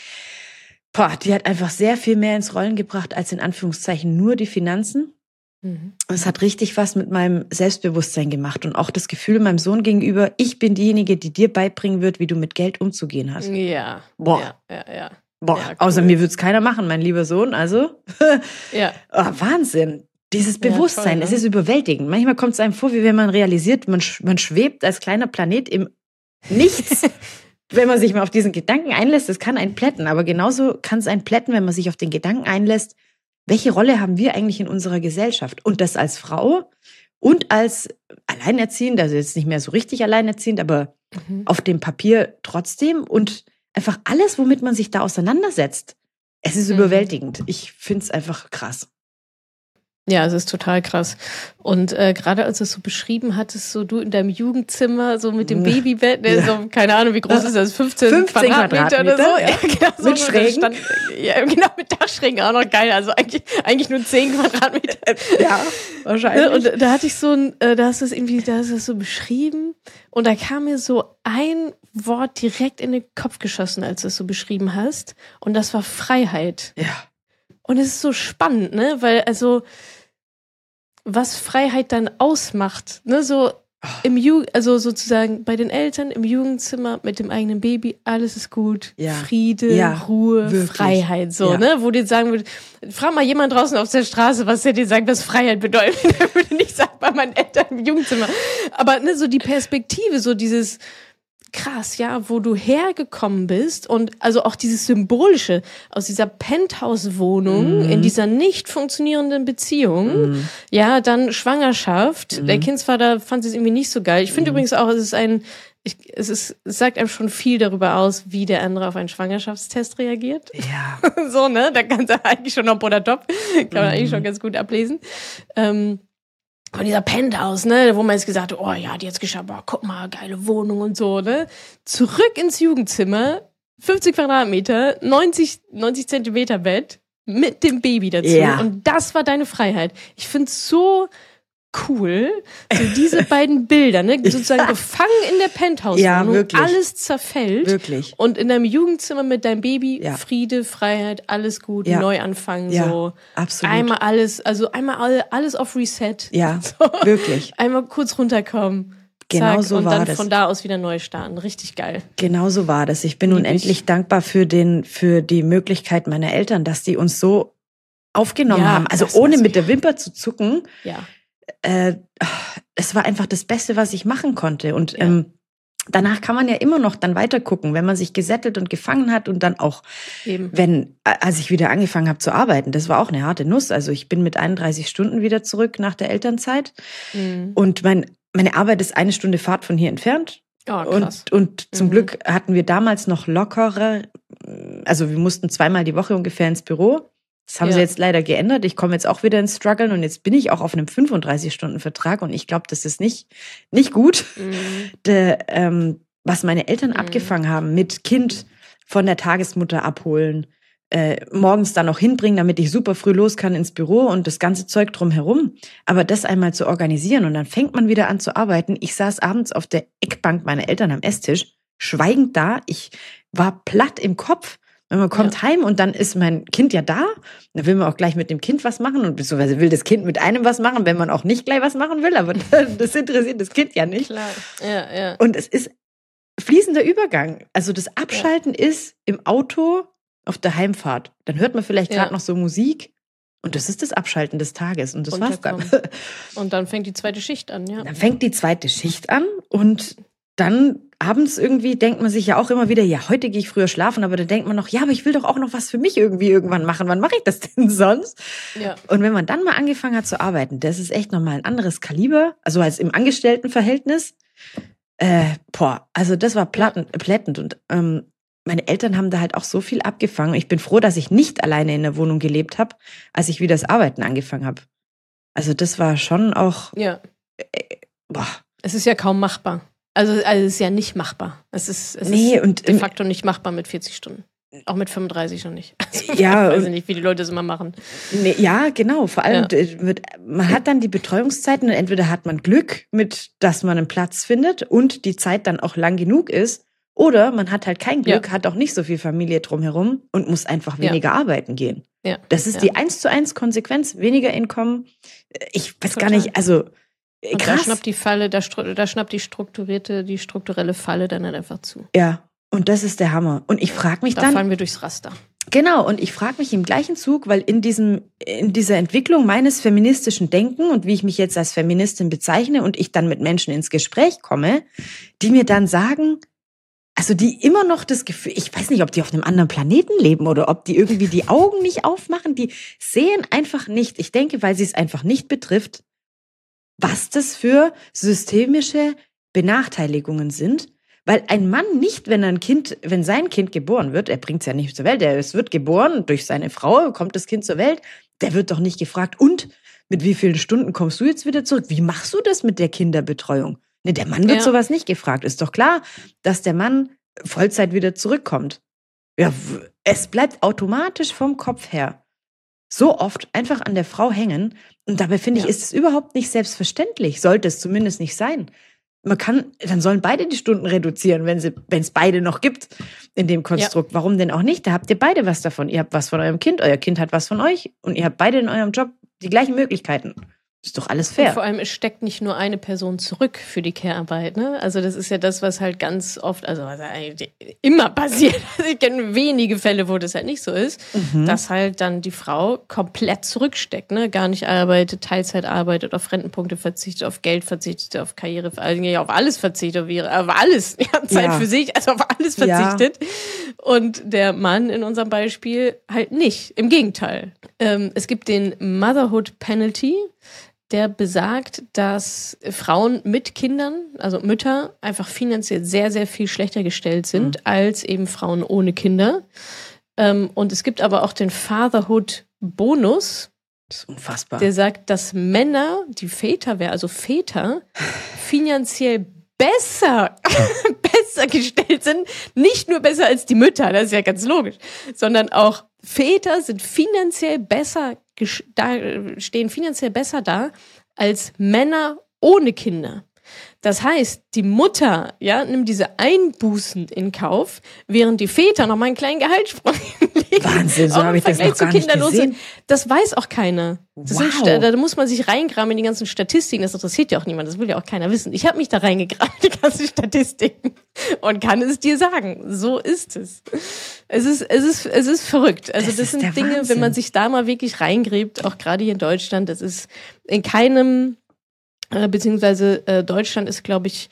die hat einfach sehr viel mehr ins Rollen gebracht als in Anführungszeichen nur die Finanzen. Es hat richtig was mit meinem Selbstbewusstsein gemacht und auch das Gefühl meinem Sohn gegenüber, ich bin diejenige, die dir beibringen wird, wie du mit Geld umzugehen hast.
Ja.
Boah.
Ja,
cool. Außer mir wird es keiner machen, mein lieber Sohn. Also, Wahnsinn. Dieses Bewusstsein, toll, ne? Es ist überwältigend. Manchmal kommt es einem vor, wie wenn man realisiert, man schwebt als kleiner Planet im Nichts. Wenn man sich mal auf diesen Gedanken einlässt, das kann einen plätten. Aber genauso kann es einen plätten, wenn man sich auf den Gedanken einlässt, welche Rolle haben wir eigentlich in unserer Gesellschaft? Und das als Frau und als alleinerziehend, also jetzt nicht mehr so richtig alleinerziehend, aber auf dem Papier trotzdem. Und einfach alles, womit man sich da auseinandersetzt. Es ist überwältigend. Ich finde es einfach krass.
Ja, es ist total krass. Und gerade als du es so beschrieben hattest, so du in deinem Jugendzimmer, so mit dem Babybett, so, keine Ahnung, wie groß ist das? 15 Quadratmeter oder so? Ja, genau,
mit
so
Schrägen.
Ja, genau, mit Dachschrägen auch noch geil. Also eigentlich nur 10 Quadratmeter.
Ja, wahrscheinlich.
Und da hatte ich so da hast du es so beschrieben und da kam mir so ein Wort direkt in den Kopf geschossen, als du es so beschrieben hast. Und das war Freiheit.
Ja.
Und es ist so spannend, ne? Weil, also, was Freiheit dann ausmacht, ne? So, also sozusagen bei den Eltern im Jugendzimmer mit dem eigenen Baby, alles ist gut.
Ja.
Friede, Ruhe,
wirklich.
Freiheit, so, ne? Wo dir sagen würde, frag mal jemand draußen auf der Straße, was der dir sagt, was Freiheit bedeutet. Der würde nicht sagen, bei meinen Eltern im Jugendzimmer. Aber ne, so die Perspektive, so dieses krass, ja, wo du hergekommen bist und also auch dieses Symbolische aus dieser Penthouse-Wohnung in dieser nicht funktionierenden Beziehung, ja, dann Schwangerschaft. Der Kindsvater fand es irgendwie nicht so geil. Ich finde übrigens auch, es sagt einem schon viel darüber aus, wie der andere auf einen Schwangerschaftstest reagiert.
Ja.
So, ne, da kannst du eigentlich schon noch Butter top, kann man eigentlich schon ganz gut ablesen. Von dieser Penthouse, ne, wo man jetzt gesagt hat, oh ja, die jetzt geschafft, boah, guck mal, geile Wohnung und so, ne. Zurück ins Jugendzimmer, 50 Quadratmeter, 90 Zentimeter Bett mit dem Baby dazu.
Ja.
Und das war deine Freiheit. Ich find's so cool, so diese beiden Bilder, ne, sozusagen gefangen in der Penthouse-Wohnung,
wirklich.
alles zerfällt.
Wirklich.
Und in deinem Jugendzimmer mit deinem Baby,
Ja.
Friede, Freiheit, alles gut,
Ja.
Neuanfang,
Ja,
so.
absolut.
Einmal alles auf Reset.
Ja,
So.
wirklich.
Einmal kurz runterkommen.
Genau
Zack,
so
und
war
dann
das.
von da aus wieder neu starten. Richtig geil.
Genau so war das. Ich bin
Lieb ich.
unendlich dankbar für die Möglichkeit meiner Eltern, dass die uns so aufgenommen
Ja,
haben. Also
das
ohne
war's.
mit der Wimper zu zucken.
Ja.
Es war einfach das Beste, was ich machen konnte. Und
Ja.
danach kann man ja immer noch dann weiter gucken, wenn man sich gesettelt und gefangen hat und dann auch,
Eben.
als ich wieder angefangen habe zu arbeiten, das war auch eine harte Nuss. Also ich bin mit 31 Stunden wieder zurück nach der Elternzeit und meine Arbeit ist 1 Stunde Fahrt von hier entfernt.
Oh, krass.
Und zum Glück hatten wir damals noch lockere, also wir mussten 2-mal die Woche ungefähr ins Büro. Das haben sie jetzt leider geändert. Ich komme jetzt auch wieder ins Struggeln und jetzt bin ich auch auf einem 35-Stunden-Vertrag und ich glaube, das ist nicht gut. Was meine Eltern abgefangen haben mit Kind von der Tagesmutter abholen, morgens dann noch hinbringen, damit ich super früh los kann ins Büro und das ganze Zeug drumherum. Aber das einmal zu organisieren und dann fängt man wieder an zu arbeiten. Ich saß abends auf der Eckbank meiner Eltern am Esstisch, schweigend da. Ich war platt im Kopf. Wenn man kommt heim und dann ist mein Kind ja da, dann will man auch gleich mit dem Kind was machen und beziehungsweise will das Kind mit einem was machen, wenn man auch nicht gleich was machen will, aber das interessiert das Kind ja nicht.
Klar. Ja.
Und es ist fließender Übergang. Also das Abschalten ist im Auto auf der Heimfahrt. Dann hört man vielleicht gerade noch so Musik und das ist das Abschalten des Tages und das war's dann.
Und dann fängt die zweite Schicht an, ja.
Dann fängt die zweite Schicht an und dann abends irgendwie denkt man sich ja auch immer wieder, ja, heute gehe ich früher schlafen, aber dann denkt man noch, ja, aber ich will doch auch noch was für mich irgendwie irgendwann machen. Wann mache ich das denn sonst?
Ja.
Und wenn man dann mal angefangen hat zu arbeiten, das ist echt nochmal ein anderes Kaliber, also als im Angestelltenverhältnis. Also das war plättend und meine Eltern haben da halt auch so viel abgefangen. Ich bin froh, dass ich nicht alleine in der Wohnung gelebt habe, als ich wieder das Arbeiten angefangen habe. Also das war schon auch,
Es ist ja kaum machbar. Also es ist ja nicht machbar. Es ist de facto nicht machbar mit 40 Stunden. Auch mit 35 noch nicht. Also,
ja,
ich weiß nicht, wie die Leute das immer machen.
Nee, ja, genau. Vor allem, man hat dann die Betreuungszeiten und entweder hat man Glück mit, dass man einen Platz findet und die Zeit dann auch lang genug ist, oder man hat halt kein Glück, hat auch nicht so viel Familie drumherum und muss einfach weniger arbeiten gehen.
Ja.
Das ist die 1:1 Konsequenz, weniger Einkommen. Ich weiß gar nicht, also
und
krass.
da schnappt die Falle, da schnappt die strukturelle Falle dann halt einfach zu.
Ja, und das ist der Hammer. Und ich frage mich
da fallen wir durchs Raster.
Genau, und ich frage mich im gleichen Zug, weil in dieser Entwicklung meines feministischen Denken und wie ich mich jetzt als Feministin bezeichne und ich dann mit Menschen ins Gespräch komme, die mir dann sagen, also die immer noch das Gefühl, ich weiß nicht, ob die auf einem anderen Planeten leben oder ob die irgendwie die Augen nicht aufmachen, die sehen einfach nicht, ich denke, weil sie es einfach nicht betrifft, was das für systemische Benachteiligungen sind. Weil ein Mann nicht, wenn sein Kind geboren wird, er bringt es ja nicht zur Welt, es wird geboren durch seine Frau, kommt das Kind zur Welt, der wird doch nicht gefragt, und mit wie vielen Stunden kommst du jetzt wieder zurück? Wie machst du das mit der Kinderbetreuung? Ne, der Mann wird sowas nicht gefragt. Ist doch klar, dass der Mann Vollzeit wieder zurückkommt. Ja, es bleibt automatisch vom Kopf her so oft einfach an der Frau hängen. Und dabei finde ich, ist es überhaupt nicht selbstverständlich. Sollte es zumindest nicht sein. Dann sollen beide die Stunden reduzieren, wenn es beide noch gibt in dem Konstrukt. Ja. Warum denn auch nicht? Da habt ihr beide was davon. Ihr habt was von eurem Kind, euer Kind hat was von euch und ihr habt beide in eurem Job die gleichen Möglichkeiten. Ist doch alles
Und
fair.
vor allem, es steckt nicht nur eine Person zurück für die Care-Arbeit, ne? Also das ist ja das, was halt ganz oft, also was eigentlich immer passiert. Also ich kenne wenige Fälle, wo das halt nicht so ist, dass halt dann die Frau komplett zurücksteckt, ne? Gar nicht arbeitet, Teilzeit arbeitet, auf Rentenpunkte verzichtet, auf Geld verzichtet, auf Karriere, eigentlich auf alles verzichtet, auf alles, ja, Zeit für sich, also auf alles verzichtet. Und der Mann in unserem Beispiel halt nicht. Im Gegenteil. Es gibt den Motherhood Penalty, der besagt, dass Frauen mit Kindern, also Mütter, einfach finanziell sehr, sehr viel schlechter gestellt sind als eben Frauen ohne Kinder. Und es gibt aber auch den Fatherhood-Bonus.
Das ist unfassbar.
Der sagt, dass Männer, die Väter wären, also Väter, finanziell besser gestellt sind. Nicht nur besser als die Mütter, das ist ja ganz logisch, sondern auch Väter sind finanziell besser stehen finanziell besser da als Männer ohne Kinder. Das heißt, die Mutter, nimmt diese Einbußen in Kauf, während die Väter noch mal einen kleinen Gehaltssprung legen.
Wahnsinn, so habe ich das noch gar nicht gesehen.
Das weiß auch keiner. Da muss man sich reingraben in die ganzen Statistiken. Das interessiert ja auch niemand. Das will ja auch keiner wissen. Ich habe mich da reingegraben, die ganzen Statistiken, und kann es dir sagen. So ist es. Es ist verrückt. Also das sind Dinge, Wahnsinn. Wenn man sich da mal wirklich reingräbt, auch gerade hier in Deutschland, das ist in keinem beziehungsweise Deutschland ist, glaube ich,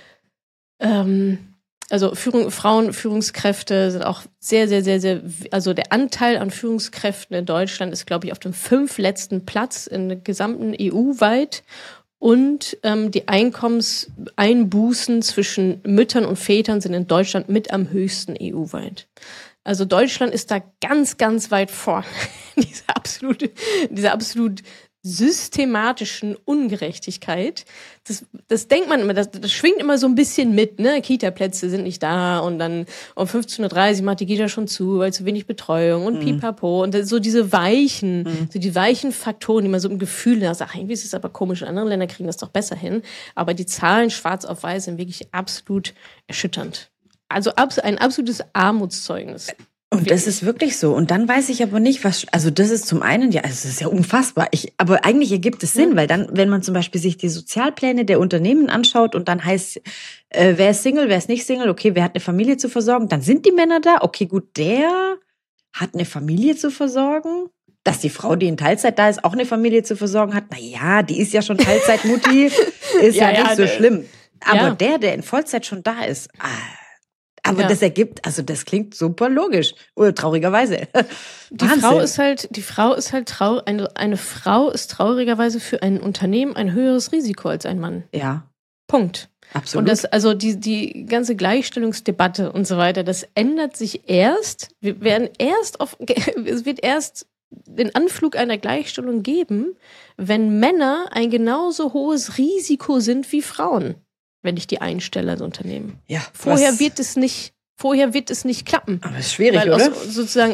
also Frauenführungskräfte sind auch sehr, sehr, sehr, sehr, also der Anteil an Führungskräften in Deutschland ist, glaube ich, auf dem 5. letzten Platz in der gesamten EU-weit. Und die Einkommenseinbußen zwischen Müttern und Vätern sind in Deutschland mit am höchsten EU-weit. Also Deutschland ist da ganz, ganz weit vorne. Diese absolut systematischen Ungerechtigkeit. Das denkt man immer, das schwingt immer so ein bisschen mit, ne? Kita-Plätze sind nicht da und dann um 15:30 Uhr macht die Kita schon zu, weil zu wenig Betreuung und pipapo und so diese weichen, so die weichen Faktoren, die man so im Gefühl nach sagt, irgendwie ist es aber komisch, andere Länder kriegen das doch besser hin, aber die Zahlen schwarz auf weiß sind wirklich absolut erschütternd. Also ein absolutes Armutszeugnis.
Und das ist wirklich so. Und dann weiß ich aber nicht, also das ist zum einen, es ist ja unfassbar. Aber eigentlich ergibt es Sinn, weil dann, wenn man zum Beispiel sich die Sozialpläne der Unternehmen anschaut und dann heißt, wer ist Single, wer ist nicht Single, okay, wer hat eine Familie zu versorgen, dann sind die Männer da, okay, gut, der hat eine Familie zu versorgen. Dass die Frau, die in Teilzeit da ist, auch eine Familie zu versorgen hat, die ist ja schon Teilzeitmutti, ist ja nicht so schlimm. Aber der in Vollzeit schon da ist, aber das ergibt, also das klingt super logisch, oder traurigerweise.
Die Frau ist traurig. Eine Frau ist traurigerweise für ein Unternehmen ein höheres Risiko als ein Mann.
Ja.
Punkt.
Absolut.
Und die ganze Gleichstellungsdebatte und so weiter, das ändert sich erst. Es wird erst den Anflug einer Gleichstellung geben, wenn Männer ein genauso hohes Risiko sind wie Frauen. Wenn ich die einstelle als Unternehmen.
Ja,
Vorher wird es nicht klappen.
Aber ist schwierig,
weil
oder?
Sozusagen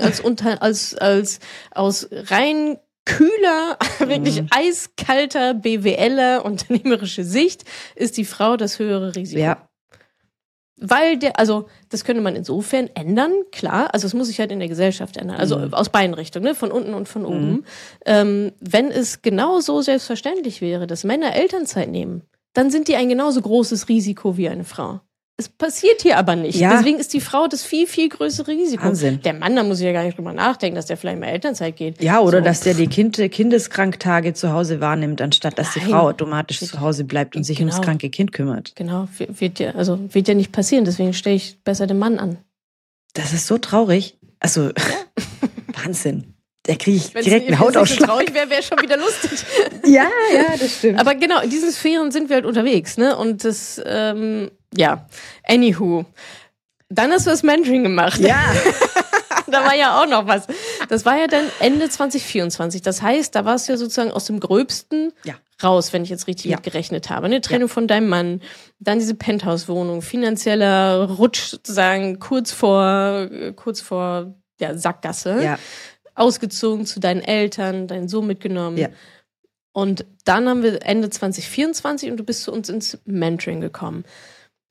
aus rein kühler, wirklich eiskalter, BWLer, unternehmerische Sicht ist die Frau das höhere Risiko.
Ja.
Weil das könnte man insofern ändern, klar. Also es muss sich halt in der Gesellschaft ändern. Also aus beiden Richtungen, ne? Von unten und von oben. Wenn es genau so selbstverständlich wäre, dass Männer Elternzeit nehmen, dann sind die ein genauso großes Risiko wie eine Frau. Es passiert hier aber nicht.
Ja.
Deswegen ist die Frau das viel, viel größere Risiko.
Wahnsinn.
Der Mann, da muss ich ja gar nicht drüber nachdenken, dass der vielleicht mal Elternzeit geht.
Ja, oder dass der die Kindeskranktage zu Hause wahrnimmt, anstatt dass die Frau automatisch zu Hause bleibt und sich ums kranke Kind kümmert.
Genau, wird ja nicht passieren. Deswegen stelle ich besser den Mann an.
Das ist so traurig. Also, Wahnsinn. Da kriege ich direkt einen Hautausschlag.
Wenn es traurig wäre schon wieder lustig.
Ja, das stimmt.
Aber genau, in diesen Sphären sind wir halt unterwegs, ne? Und das, anywho. Dann hast du das Mentoring gemacht.
Ja.
Da war ja auch noch was. Das war ja dann Ende 2024. Das heißt, da warst du ja sozusagen aus dem Gröbsten raus, wenn ich jetzt richtig mitgerechnet habe. Eine Trennung von deinem Mann, dann diese Penthouse-Wohnung, finanzieller Rutsch sozusagen kurz vor Sackgasse.
Ja.
Ausgezogen zu deinen Eltern, deinen Sohn mitgenommen. Ja. Und dann haben wir Ende 2024 und du bist zu uns ins Mentoring gekommen.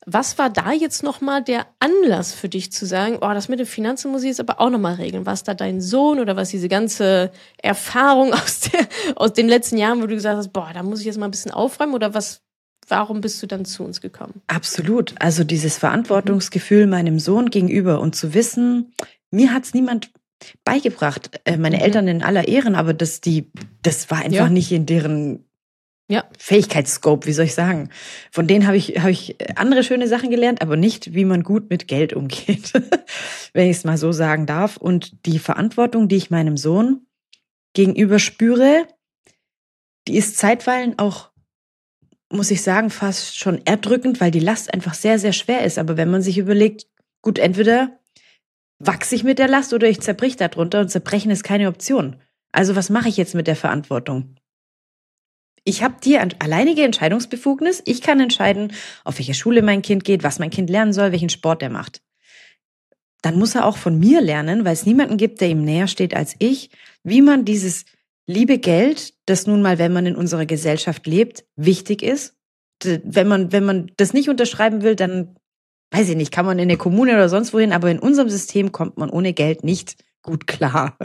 Was war da jetzt nochmal der Anlass für dich zu sagen, oh, das mit den Finanzen muss ich jetzt aber auch nochmal regeln? War es da dein Sohn oder was diese ganze Erfahrung aus den letzten Jahren, wo du gesagt hast, boah, da muss ich jetzt mal ein bisschen aufräumen oder warum bist du dann zu uns gekommen?
Absolut. Also dieses Verantwortungsgefühl meinem Sohn gegenüber und zu wissen, mir hat's niemand beigebracht. Meine Eltern in aller Ehren, aber das war einfach nicht in deren Fähigkeitsscope, wie soll ich sagen. Von denen habe ich andere schöne Sachen gelernt, aber nicht, wie man gut mit Geld umgeht, wenn ich es mal so sagen darf. Und die Verantwortung, die ich meinem Sohn gegenüber spüre, die ist zeitweilig auch, muss ich sagen, fast schon erdrückend, weil die Last einfach sehr, sehr schwer ist. Aber wenn man sich überlegt, gut, entweder wachse ich mit der Last oder ich zerbrich darunter und zerbrechen ist keine Option. Also was mache ich jetzt mit der Verantwortung? Ich habe die alleinige Entscheidungsbefugnis. Ich kann entscheiden, auf welche Schule mein Kind geht, was mein Kind lernen soll, welchen Sport er macht. Dann muss er auch von mir lernen, weil es niemanden gibt, der ihm näher steht als ich, wie man dieses liebe Geld, das nun mal, wenn man in unserer Gesellschaft lebt, wichtig ist. Wenn man das nicht unterschreiben will, dann, weiß ich nicht, kann man in der Kommune oder sonst wohin, aber in unserem System kommt man ohne Geld nicht gut klar.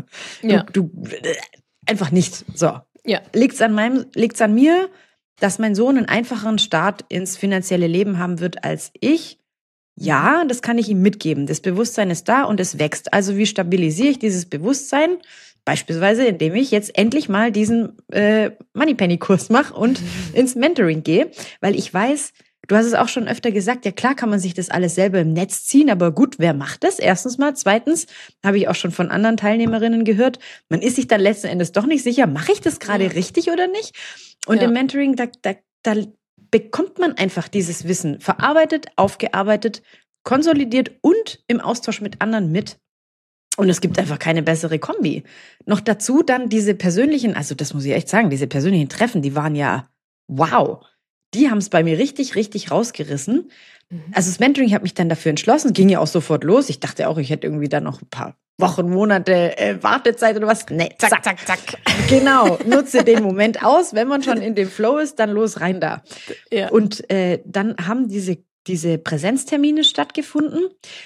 Einfach nicht. So.
Ja.
Liegt's an mir, dass mein Sohn einen einfacheren Start ins finanzielle Leben haben wird als ich? Ja, das kann ich ihm mitgeben. Das Bewusstsein ist da und es wächst. Also wie stabilisiere ich dieses Bewusstsein? Beispielsweise, indem ich jetzt endlich mal diesen Moneypenny-Kurs mache und ins Mentoring gehe, weil ich weiß, du hast es auch schon öfter gesagt, ja klar kann man sich das alles selber im Netz ziehen, aber gut, wer macht das? Erstens mal. Zweitens habe ich auch schon von anderen Teilnehmerinnen gehört, man ist sich dann letzten Endes doch nicht sicher, mache ich das gerade richtig oder nicht? Und im Mentoring, da bekommt man einfach dieses Wissen verarbeitet, aufgearbeitet, konsolidiert und im Austausch mit anderen mit. Und es gibt einfach keine bessere Kombi. Noch dazu dann diese persönlichen, also das muss ich echt sagen, diese persönlichen Treffen, die waren ja wow. Die haben es bei mir richtig, richtig rausgerissen. Also das Mentoring hat mich dann dafür entschlossen, ging ja auch sofort los. Ich dachte auch, ich hätte irgendwie dann noch ein paar Wochen, Monate Wartezeit oder was. Nee, zack, zack, zack. Genau, nutze den Moment aus. Wenn man schon in dem Flow ist, dann los, rein da. Ja. Und dann haben diese Präsenztermine stattgefunden.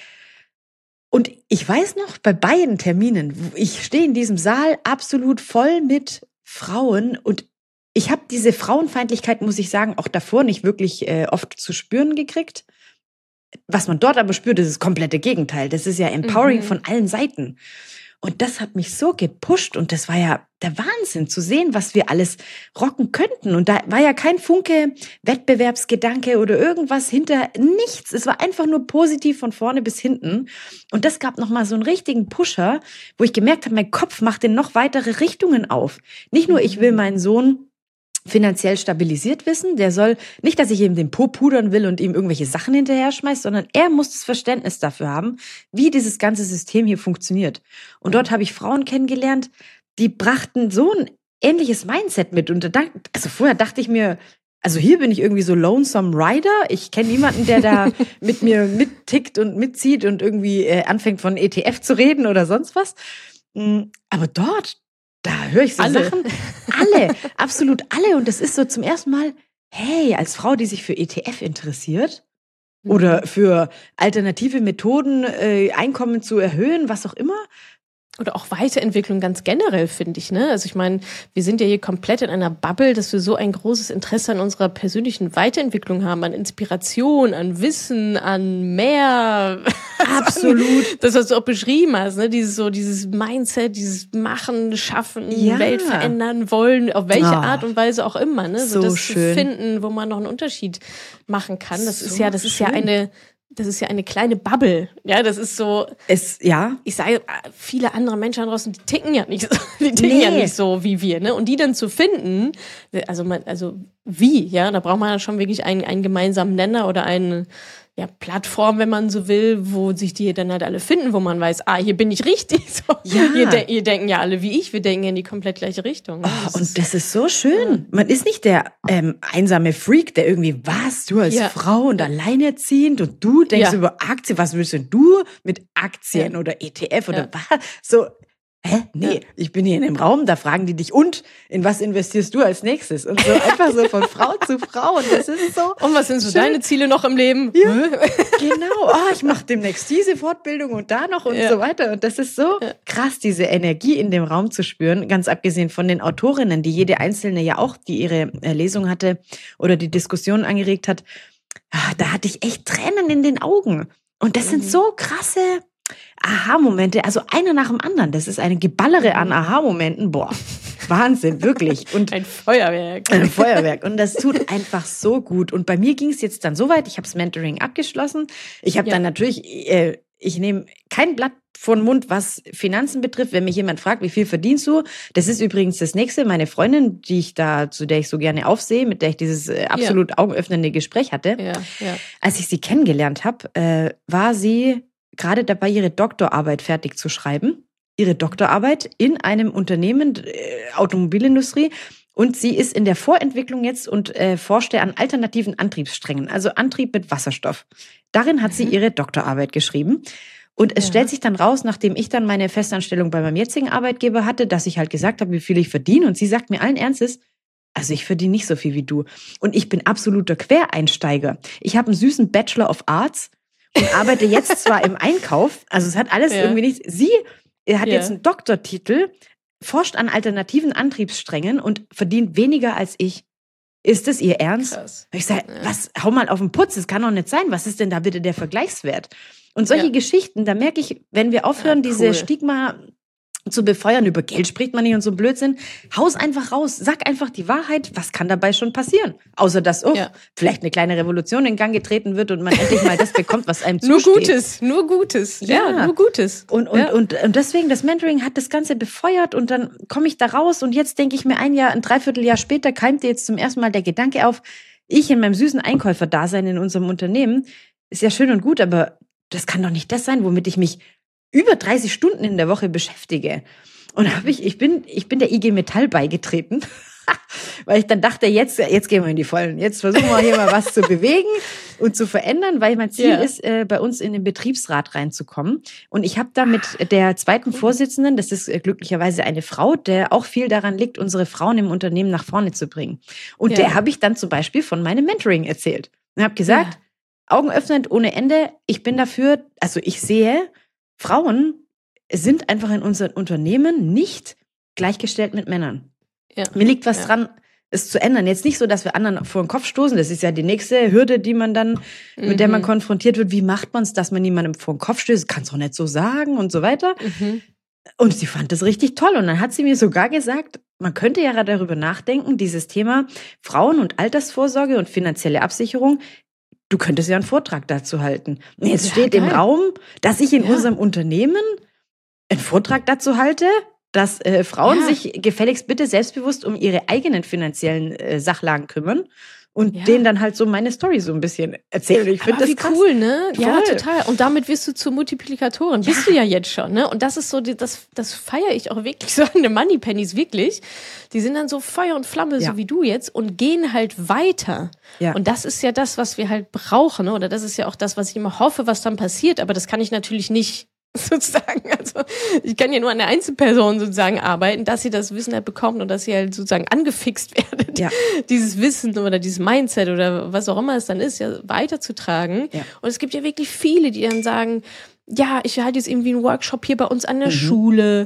Und ich weiß noch, bei beiden Terminen, ich stehe in diesem Saal absolut voll mit Frauen und ich habe diese Frauenfeindlichkeit, muss ich sagen, auch davor nicht wirklich oft zu spüren gekriegt. Was man dort aber spürt, ist das komplette Gegenteil. Das ist ja empowering von allen Seiten. Und das hat mich so gepusht und das war ja der Wahnsinn zu sehen, was wir alles rocken könnten. Und da war ja kein Funke Wettbewerbsgedanke oder irgendwas hinter, nichts. Es war einfach nur positiv von vorne bis hinten. Und das gab nochmal so einen richtigen Pusher, wo ich gemerkt habe, mein Kopf macht in noch weitere Richtungen auf. Nicht nur, ich will meinen Sohn finanziell stabilisiert wissen, der soll nicht, dass ich ihm den Po pudern will und ihm irgendwelche Sachen hinterher schmeiß, sondern er muss das Verständnis dafür haben, wie dieses ganze System hier funktioniert. Und dort habe ich Frauen kennengelernt, die brachten so ein ähnliches Mindset mit. Und vorher dachte ich mir, also hier bin ich irgendwie so Lonesome Rider. Ich kenne niemanden, der da mit mir mittickt und mitzieht und irgendwie anfängt von ETF zu reden oder sonst was. Aber dort, da höre ich so Sachen. Alle, absolut alle. Und das ist so zum ersten Mal, hey, als Frau, die sich für ETF interessiert oder für alternative Methoden, Einkommen zu erhöhen, was auch immer.
Oder auch Weiterentwicklung ganz generell, finde ich, ne? Also ich meine, wir sind ja hier komplett in einer Bubble, dass wir so ein großes Interesse an unserer persönlichen Weiterentwicklung haben, an Inspiration, an Wissen, an mehr.
Absolut.
Das, was du auch beschrieben hast, ne? Dieses Mindset, dieses Machen, Schaffen, Welt verändern wollen, auf welche Art und Weise auch immer, ne? So das schön. Zu finden, wo man noch einen Unterschied machen kann. Das ist ja eine kleine Bubble. Ja, das ist so. Ich sage, viele andere Menschen draußen, die ticken ja nicht so wie wir, ne? Und die dann zu finden, also wie, ja, da braucht man dann schon wirklich einen gemeinsamen Nenner oder eine Plattform, wenn man so will, wo sich die dann halt alle finden, wo man weiß, hier bin ich richtig. So. Ja. Ihr denken ja alle wie ich, wir denken in die komplett gleiche Richtung. Ne?
Das ist so schön. Ja. Man ist nicht der einsame Freak, der irgendwie, was, du als Frau und alleinerziehend und du denkst über Aktien, was willst denn du mit Aktien oder ETF oder was? So, hä? Nee, ich bin hier in einem Raum, da fragen die dich, und in was investierst du als nächstes? Und so einfach so von Frau zu Frau. Und das ist so.
Und was sind so
schön.
deine Ziele noch im Leben?
Ja, genau. Ich mache demnächst diese Fortbildung und da noch und so weiter. Und das ist so krass, diese Energie in dem Raum zu spüren. Ganz abgesehen von den Autorinnen, die jede einzelne ja auch, die ihre Lesung hatte oder die Diskussion angeregt hat. Da hatte ich echt Tränen in den Augen. Und das sind so krasse Aha-Momente, also einer nach dem anderen. Das ist eine Geballere an Aha-Momenten. Boah, Wahnsinn, wirklich. Und
ein Feuerwerk.
Ein Feuerwerk. Und das tut einfach so gut. Und bei mir ging es jetzt dann so weit, ich habe das Mentoring abgeschlossen. Ich habe dann natürlich, ich nehme kein Blatt vor den Mund, was Finanzen betrifft. Wenn mich jemand fragt, wie viel verdienst du? Das ist übrigens das Nächste. Meine Freundin, zu der ich so gerne aufsehe, mit der ich dieses absolut augenöffnende Gespräch hatte. Als ich sie kennengelernt habe, war sie gerade dabei, ihre Doktorarbeit fertig zu schreiben. Ihre Doktorarbeit in einem Unternehmen, Automobilindustrie. Und sie ist in der Vorentwicklung jetzt und forscht an alternativen Antriebssträngen, also Antrieb mit Wasserstoff. Darin hat sie ihre Doktorarbeit geschrieben. Und es stellt sich dann raus, nachdem ich dann meine Festanstellung bei meinem jetzigen Arbeitgeber hatte, dass ich halt gesagt habe, wie viel ich verdiene. Und sie sagt mir allen Ernstes, also ich verdiene nicht so viel wie du. Und ich bin absoluter Quereinsteiger. Ich habe einen süßen Bachelor of Arts und arbeite jetzt zwar im Einkauf, also es hat alles irgendwie nichts. Sie hat jetzt einen Doktortitel, forscht an alternativen Antriebssträngen und verdient weniger als ich. Ist das ihr Ernst? Krass. Ich sage, hau mal auf den Putz, das kann doch nicht sein. Was ist denn da bitte der Vergleichswert? Und solche Geschichten, da merke ich, wenn wir aufhören, diese Stigma zu befeuern, über Geld spricht man nicht und so Blödsinn, hau's einfach raus, sag einfach die Wahrheit, was kann dabei schon passieren? Außer, dass vielleicht eine kleine Revolution in Gang getreten wird und man endlich mal das bekommt, was einem zusteht.
Nur Gutes. Ja, nur Gutes.
Und deswegen, das Mentoring hat das Ganze befeuert und dann komme ich da raus und jetzt denke ich mir ein Dreivierteljahr später keimte jetzt zum ersten Mal der Gedanke auf, ich in meinem süßen Einkäufer-Dasein in unserem Unternehmen, ist ja schön und gut, aber das kann doch nicht das sein, womit ich mich über 30 Stunden in der Woche beschäftige. Und ich bin der IG Metall beigetreten, weil ich dann dachte, jetzt gehen wir in die Vollen. Jetzt versuchen wir hier mal was zu bewegen und zu verändern, weil mein Ziel ist, bei uns in den Betriebsrat reinzukommen. Und ich habe da mit der zweiten Vorsitzenden, das ist glücklicherweise eine Frau, der auch viel daran liegt, unsere Frauen im Unternehmen nach vorne zu bringen. Und der habe ich dann zum Beispiel von meinem Mentoring erzählt. Und habe gesagt, augenöffnend ohne Ende, ich bin dafür, also ich sehe, Frauen sind einfach in unseren Unternehmen nicht gleichgestellt mit Männern. Ja. Mir liegt was dran, es zu ändern. Jetzt nicht so, dass wir anderen vor den Kopf stoßen. Das ist ja die nächste Hürde, die man dann, mit der man konfrontiert wird. Wie macht man es, dass man niemandem vor den Kopf stößt? Kannst du doch nicht so sagen und so weiter. Und sie fand das richtig toll. Und dann hat sie mir sogar gesagt, man könnte ja darüber nachdenken, dieses Thema Frauen- und Altersvorsorge und finanzielle Absicherung, du könntest ja einen Vortrag dazu halten. Und jetzt steht im Raum, dass ich in unserem Unternehmen einen Vortrag dazu halte, dass Frauen sich gefälligst bitte selbstbewusst um ihre eigenen finanziellen Sachlagen kümmern und denen dann halt so meine Story so ein bisschen erzählen. Ich finde das
wie
krass.
Cool, ne? Ja, total. Und damit wirst du zur Multiplikatorin. Bist du ja jetzt schon, ne? Und das ist so, das feiere ich auch wirklich so an den Moneypennies, wirklich. Die sind dann so Feuer und Flamme, so wie du jetzt, und gehen halt weiter. Ja. Und das ist ja das, was wir halt brauchen, ne? Oder das ist ja auch das, was ich immer hoffe, was dann passiert. Aber das kann ich natürlich nicht sozusagen, also ich kann ja nur an der Einzelperson sozusagen arbeiten, dass sie das Wissen halt bekommt und dass sie halt sozusagen angefixt werdet, dieses Wissen oder dieses Mindset oder was auch immer es dann ist, ja weiterzutragen. Ja. Und es gibt ja wirklich viele, die dann sagen, ja, ich halte jetzt irgendwie einen Workshop hier bei uns an der Schule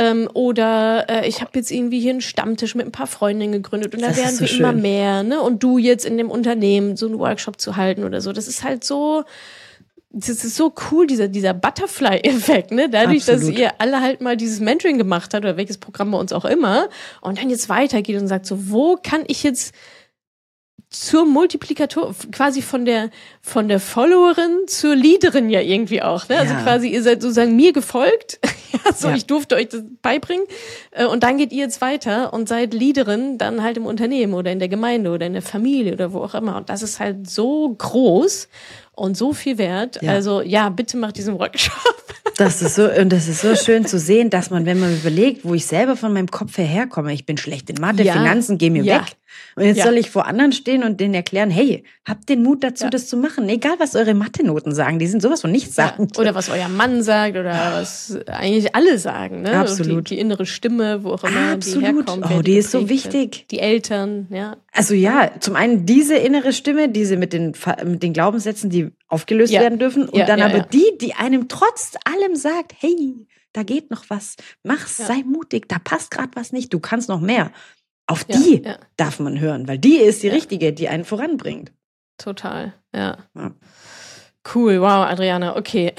oder ich habe jetzt irgendwie hier einen Stammtisch mit ein paar Freundinnen gegründet und da werden wir immer mehr, ne? Und du jetzt in dem Unternehmen so einen Workshop zu halten oder so, das ist halt so. Das ist so cool, dieser Butterfly-Effekt, ne? Dadurch, dass ihr alle halt mal dieses Mentoring gemacht habt oder welches Programm bei uns auch immer und dann jetzt weitergeht und sagt so, wo kann ich jetzt zur Multiplikator, quasi von der Followerin zur Leaderin ja irgendwie auch, ne? Also quasi ihr seid sozusagen mir gefolgt, ich durfte euch das beibringen und dann geht ihr jetzt weiter und seid Leaderin dann halt im Unternehmen oder in der Gemeinde oder in der Familie oder wo auch immer und das ist halt so groß und so viel wert. Also bitte macht diesen Workshop.
Das ist so schön zu sehen, dass man, wenn man überlegt, wo ich selber von meinem Kopf herkomme, ich bin schlecht in Mathe, Finanzen, geh mir weg. Und jetzt soll ich vor anderen stehen und denen erklären, hey, habt den Mut dazu, das zu machen. Egal, was eure Mathe-Noten sagen, die sind sowas von nichtssagend.
Oder was euer Mann sagt oder was eigentlich alle sagen. Ne?
Absolut.
Die innere Stimme, wo auch immer die herkommt.
Oh, die ist so wichtig.
Die Eltern, ja.
Also zum einen diese innere Stimme, diese mit den Glaubenssätzen, die aufgelöst werden dürfen. Und dann aber die einem trotz allem sagt, hey, da geht noch was. Mach's, sei mutig, da passt gerade was nicht, du kannst noch mehr. Auf die darf man hören, weil die ist die richtige, die einen voranbringt.
Total, ja. Cool, wow, Adriana, okay.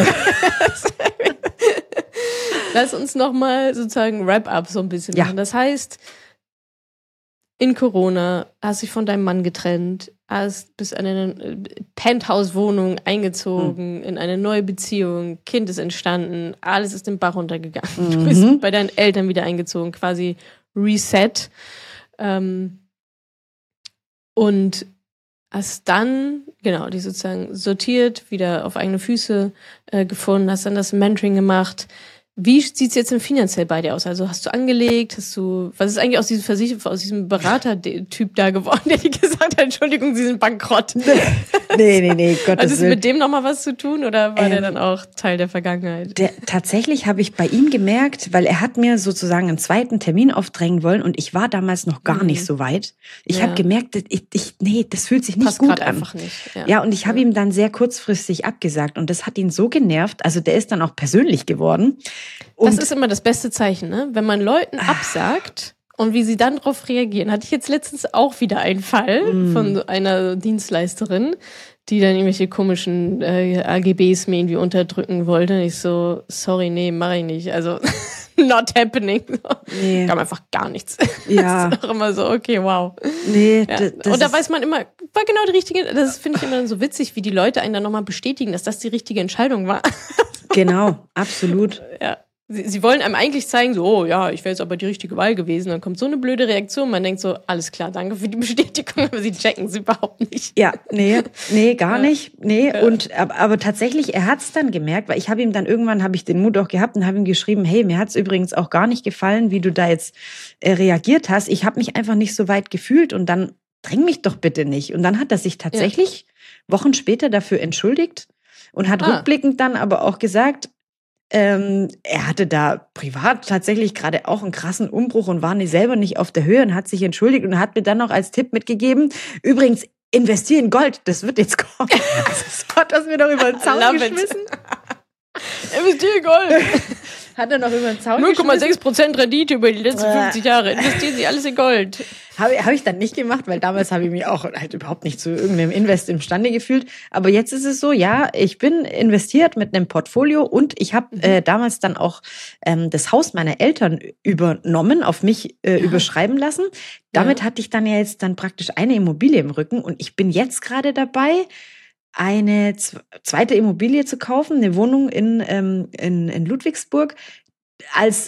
Lass uns nochmal sozusagen Wrap-up so ein bisschen machen. Das heißt, in Corona hast dich von deinem Mann getrennt, bist in eine Penthouse-Wohnung eingezogen, in eine neue Beziehung, Kind ist entstanden, alles ist den Bach runtergegangen. Du bist bei deinen Eltern wieder eingezogen, quasi Reset. Und hast dann, die sozusagen sortiert, wieder auf eigene Füße gefunden, hast dann das Mentoring gemacht. Wie sieht's jetzt finanziell bei dir aus? Also hast du angelegt, was ist eigentlich aus diesem Beratertyp da geworden, der dir gesagt hat, Entschuldigung, Sie sind bankrott? Nee, Gottes Willen. Hat es mit dem nochmal was zu tun oder war der dann auch Teil der Vergangenheit?
Tatsächlich habe ich bei ihm gemerkt, weil er hat mir sozusagen einen zweiten Termin aufdrängen wollen und ich war damals noch gar nicht so weit. Ich habe gemerkt, das fühlt sich nicht
passt
gut an.
Einfach nicht.
Ja, und ich habe ihm dann sehr kurzfristig abgesagt und das hat ihn so genervt, also der ist dann auch persönlich geworden.
Das ist immer das beste Zeichen, ne? Wenn man Leuten absagt und wie sie dann darauf reagieren. Hatte ich jetzt letztens auch wieder einen Fall von einer Dienstleisterin, die dann irgendwelche komischen AGBs mir irgendwie unterdrücken wollte. Und ich so, sorry, nee, mache ich nicht. Also, not happening. Nee. Kam einfach gar nichts. Ja. Das ist auch immer so, okay, wow.
Nee,
und da weiß man immer, war genau die richtige, das finde ich immer so witzig, wie die Leute einen dann nochmal bestätigen, dass das die richtige Entscheidung war.
Genau, absolut.
Ja. Sie wollen einem eigentlich zeigen, so, oh ja, ich wäre jetzt aber die richtige Wahl gewesen. Dann kommt so eine blöde Reaktion. Man denkt so, alles klar, danke für die Bestätigung, aber sie checken es überhaupt nicht.
Ja, nee, gar nicht. Nee, ja. Aber tatsächlich, er hat es dann gemerkt, weil ich habe ihm dann irgendwann, habe ich den Mut auch gehabt und habe ihm geschrieben, hey, mir hat es übrigens auch gar nicht gefallen, wie du da jetzt reagiert hast. Ich habe mich einfach nicht so weit gefühlt und dann dräng mich doch bitte nicht. Und dann hat er sich tatsächlich Wochen später dafür entschuldigt und hat rückblickend dann aber auch gesagt, er hatte da privat tatsächlich gerade auch einen krassen Umbruch und war selber nicht auf der Höhe und hat sich entschuldigt und hat mir dann noch als Tipp mitgegeben, übrigens, investier in Gold, das wird jetzt kommen. Also so hat das mir doch über den Zaun geschmissen.
Investier in Gold.
Hat er noch über den Zaun geschmissen.
0,6% Rendite über die letzten 50 Jahre. Investieren Sie alles in Gold.
Habe ich dann nicht gemacht, weil damals habe ich mich auch halt überhaupt nicht zu irgendeinem Invest imstande gefühlt. Aber jetzt ist es so, ja, ich bin investiert mit einem Portfolio und ich habe damals dann auch das Haus meiner Eltern übernommen, auf mich überschreiben lassen. Damit hatte ich dann jetzt praktisch eine Immobilie im Rücken und ich bin jetzt gerade dabei, eine zweite Immobilie zu kaufen, eine Wohnung in Ludwigsburg als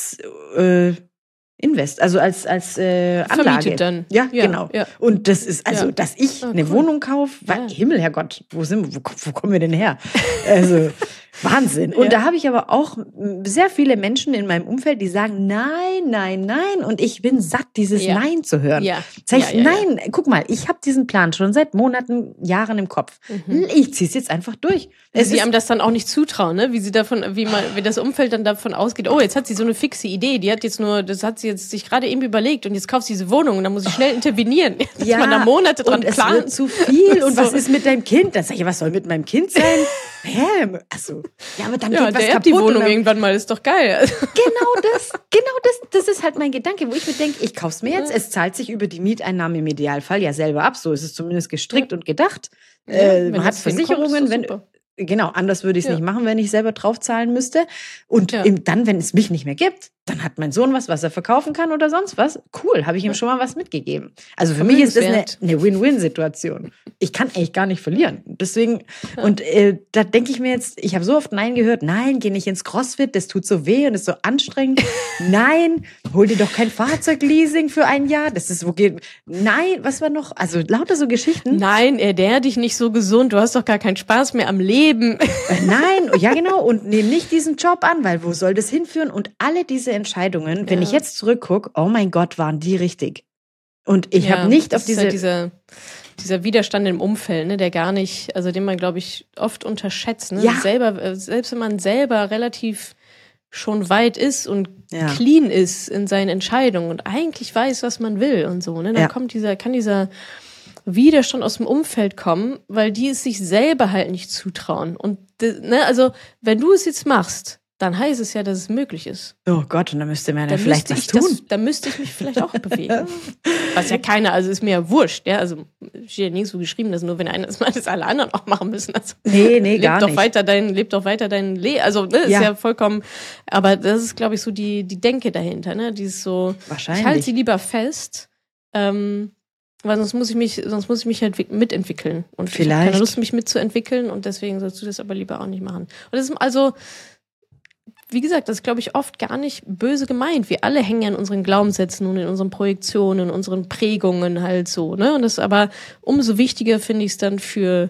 Invest, also als Anlage.
Vermietet dann.
Ja, genau. Ja. Und das ist, dass ich eine Wohnung kaufe, Himmel, Herrgott, wo kommen wir denn her? Also, Wahnsinn. Und da habe ich aber auch sehr viele Menschen in meinem Umfeld, die sagen, nein, nein, nein. Und ich bin satt, dieses Nein zu hören. Ja. Sag ich, nein, guck mal, ich habe diesen Plan schon seit Monaten, Jahren im Kopf. Ich ziehe es jetzt einfach durch.
Sie einem das dann auch nicht zutrauen, ne? Wie das Umfeld dann davon ausgeht, oh, jetzt hat sie so eine fixe Idee, das hat sie jetzt sich gerade eben überlegt und jetzt kauft sie diese Wohnung und dann muss ich schnell intervenieren. Dass man da Monate dran plant.
Es wird zu viel und was ist mit deinem Kind? Dann sag ich, was soll mit meinem Kind sein? Also, ja, aber dann geht was kaputt.
Die Wohnung irgendwann mal, ist doch geil.
Genau das ist halt mein Gedanke, wo ich mir denke, ich kauf's mir jetzt, es zahlt sich über die Mieteinnahmen im Idealfall ja selber ab, so ist es zumindest gestrickt und gedacht. Man hat Versicherungen, genau, anders würde ich es nicht machen, wenn ich selber draufzahlen müsste. Und dann, wenn es mich nicht mehr gibt, dann hat mein Sohn was er verkaufen kann oder sonst was. Cool, habe ich ihm schon mal was mitgegeben. Also für mich ist das eine Win-Win-Situation. Ich kann eigentlich gar nicht verlieren. Deswegen, und da denke ich mir jetzt, ich habe so oft Nein gehört, nein, geh nicht ins CrossFit, das tut so weh und ist so anstrengend. Nein, hol dir doch kein Fahrzeugleasing für ein Jahr. Nein, was war noch? Also lauter so Geschichten.
Nein, ernähr dich nicht so gesund, du hast doch gar keinen Spaß mehr am Leben.
Nein, ja genau, und nehm nicht diesen Job an, weil wo soll das hinführen? Und alle diese Entscheidungen, wenn ich jetzt zurückgucke, oh mein Gott, waren die richtig. Und ich habe nicht
das
auf diese...
ist ja dieser Widerstand im Umfeld, ne, der gar nicht, also den man, glaube ich, oft unterschätzt. Ne?
Ja.
Selbst wenn man selber relativ schon weit ist und
Ja.
clean ist in seinen Entscheidungen und eigentlich weiß, was man will und so, ne, dann
Ja.
kann dieser Widerstand aus dem Umfeld kommen, weil die es sich selber halt nicht zutrauen. Und ne, also wenn du es jetzt machst, dann heißt es ja, dass es möglich ist.
Oh Gott, und dann müsste man ja
Dann
vielleicht
müsste
was tun.
da müsste ich mich vielleicht auch bewegen. Was ja keiner, also ist mir ja wurscht, ja, also steht ja nirgends so geschrieben, dass nur wenn einer das macht, das alle anderen auch machen müssen. Also,
Nee,
leb
gar
doch
nicht.
leb doch weiter dein Leben. Also, ne, ist
Ja.
ja vollkommen, aber das ist, glaube ich, so die Denke dahinter, ne, die ist so,
Wahrscheinlich.
ich halte sie lieber fest, weil sonst muss ich mich halt mitentwickeln. Und ich habe
Vielleicht.
keine Lust, mich mitzuentwickeln und deswegen sollst du das aber lieber auch nicht machen. Und das ist also, wie gesagt, das ist, glaube ich, oft gar nicht böse gemeint. Wir alle hängen ja in unseren Glaubenssätzen und in unseren Projektionen, in unseren Prägungen halt so, ne? Und das ist aber umso wichtiger, finde ich es dann für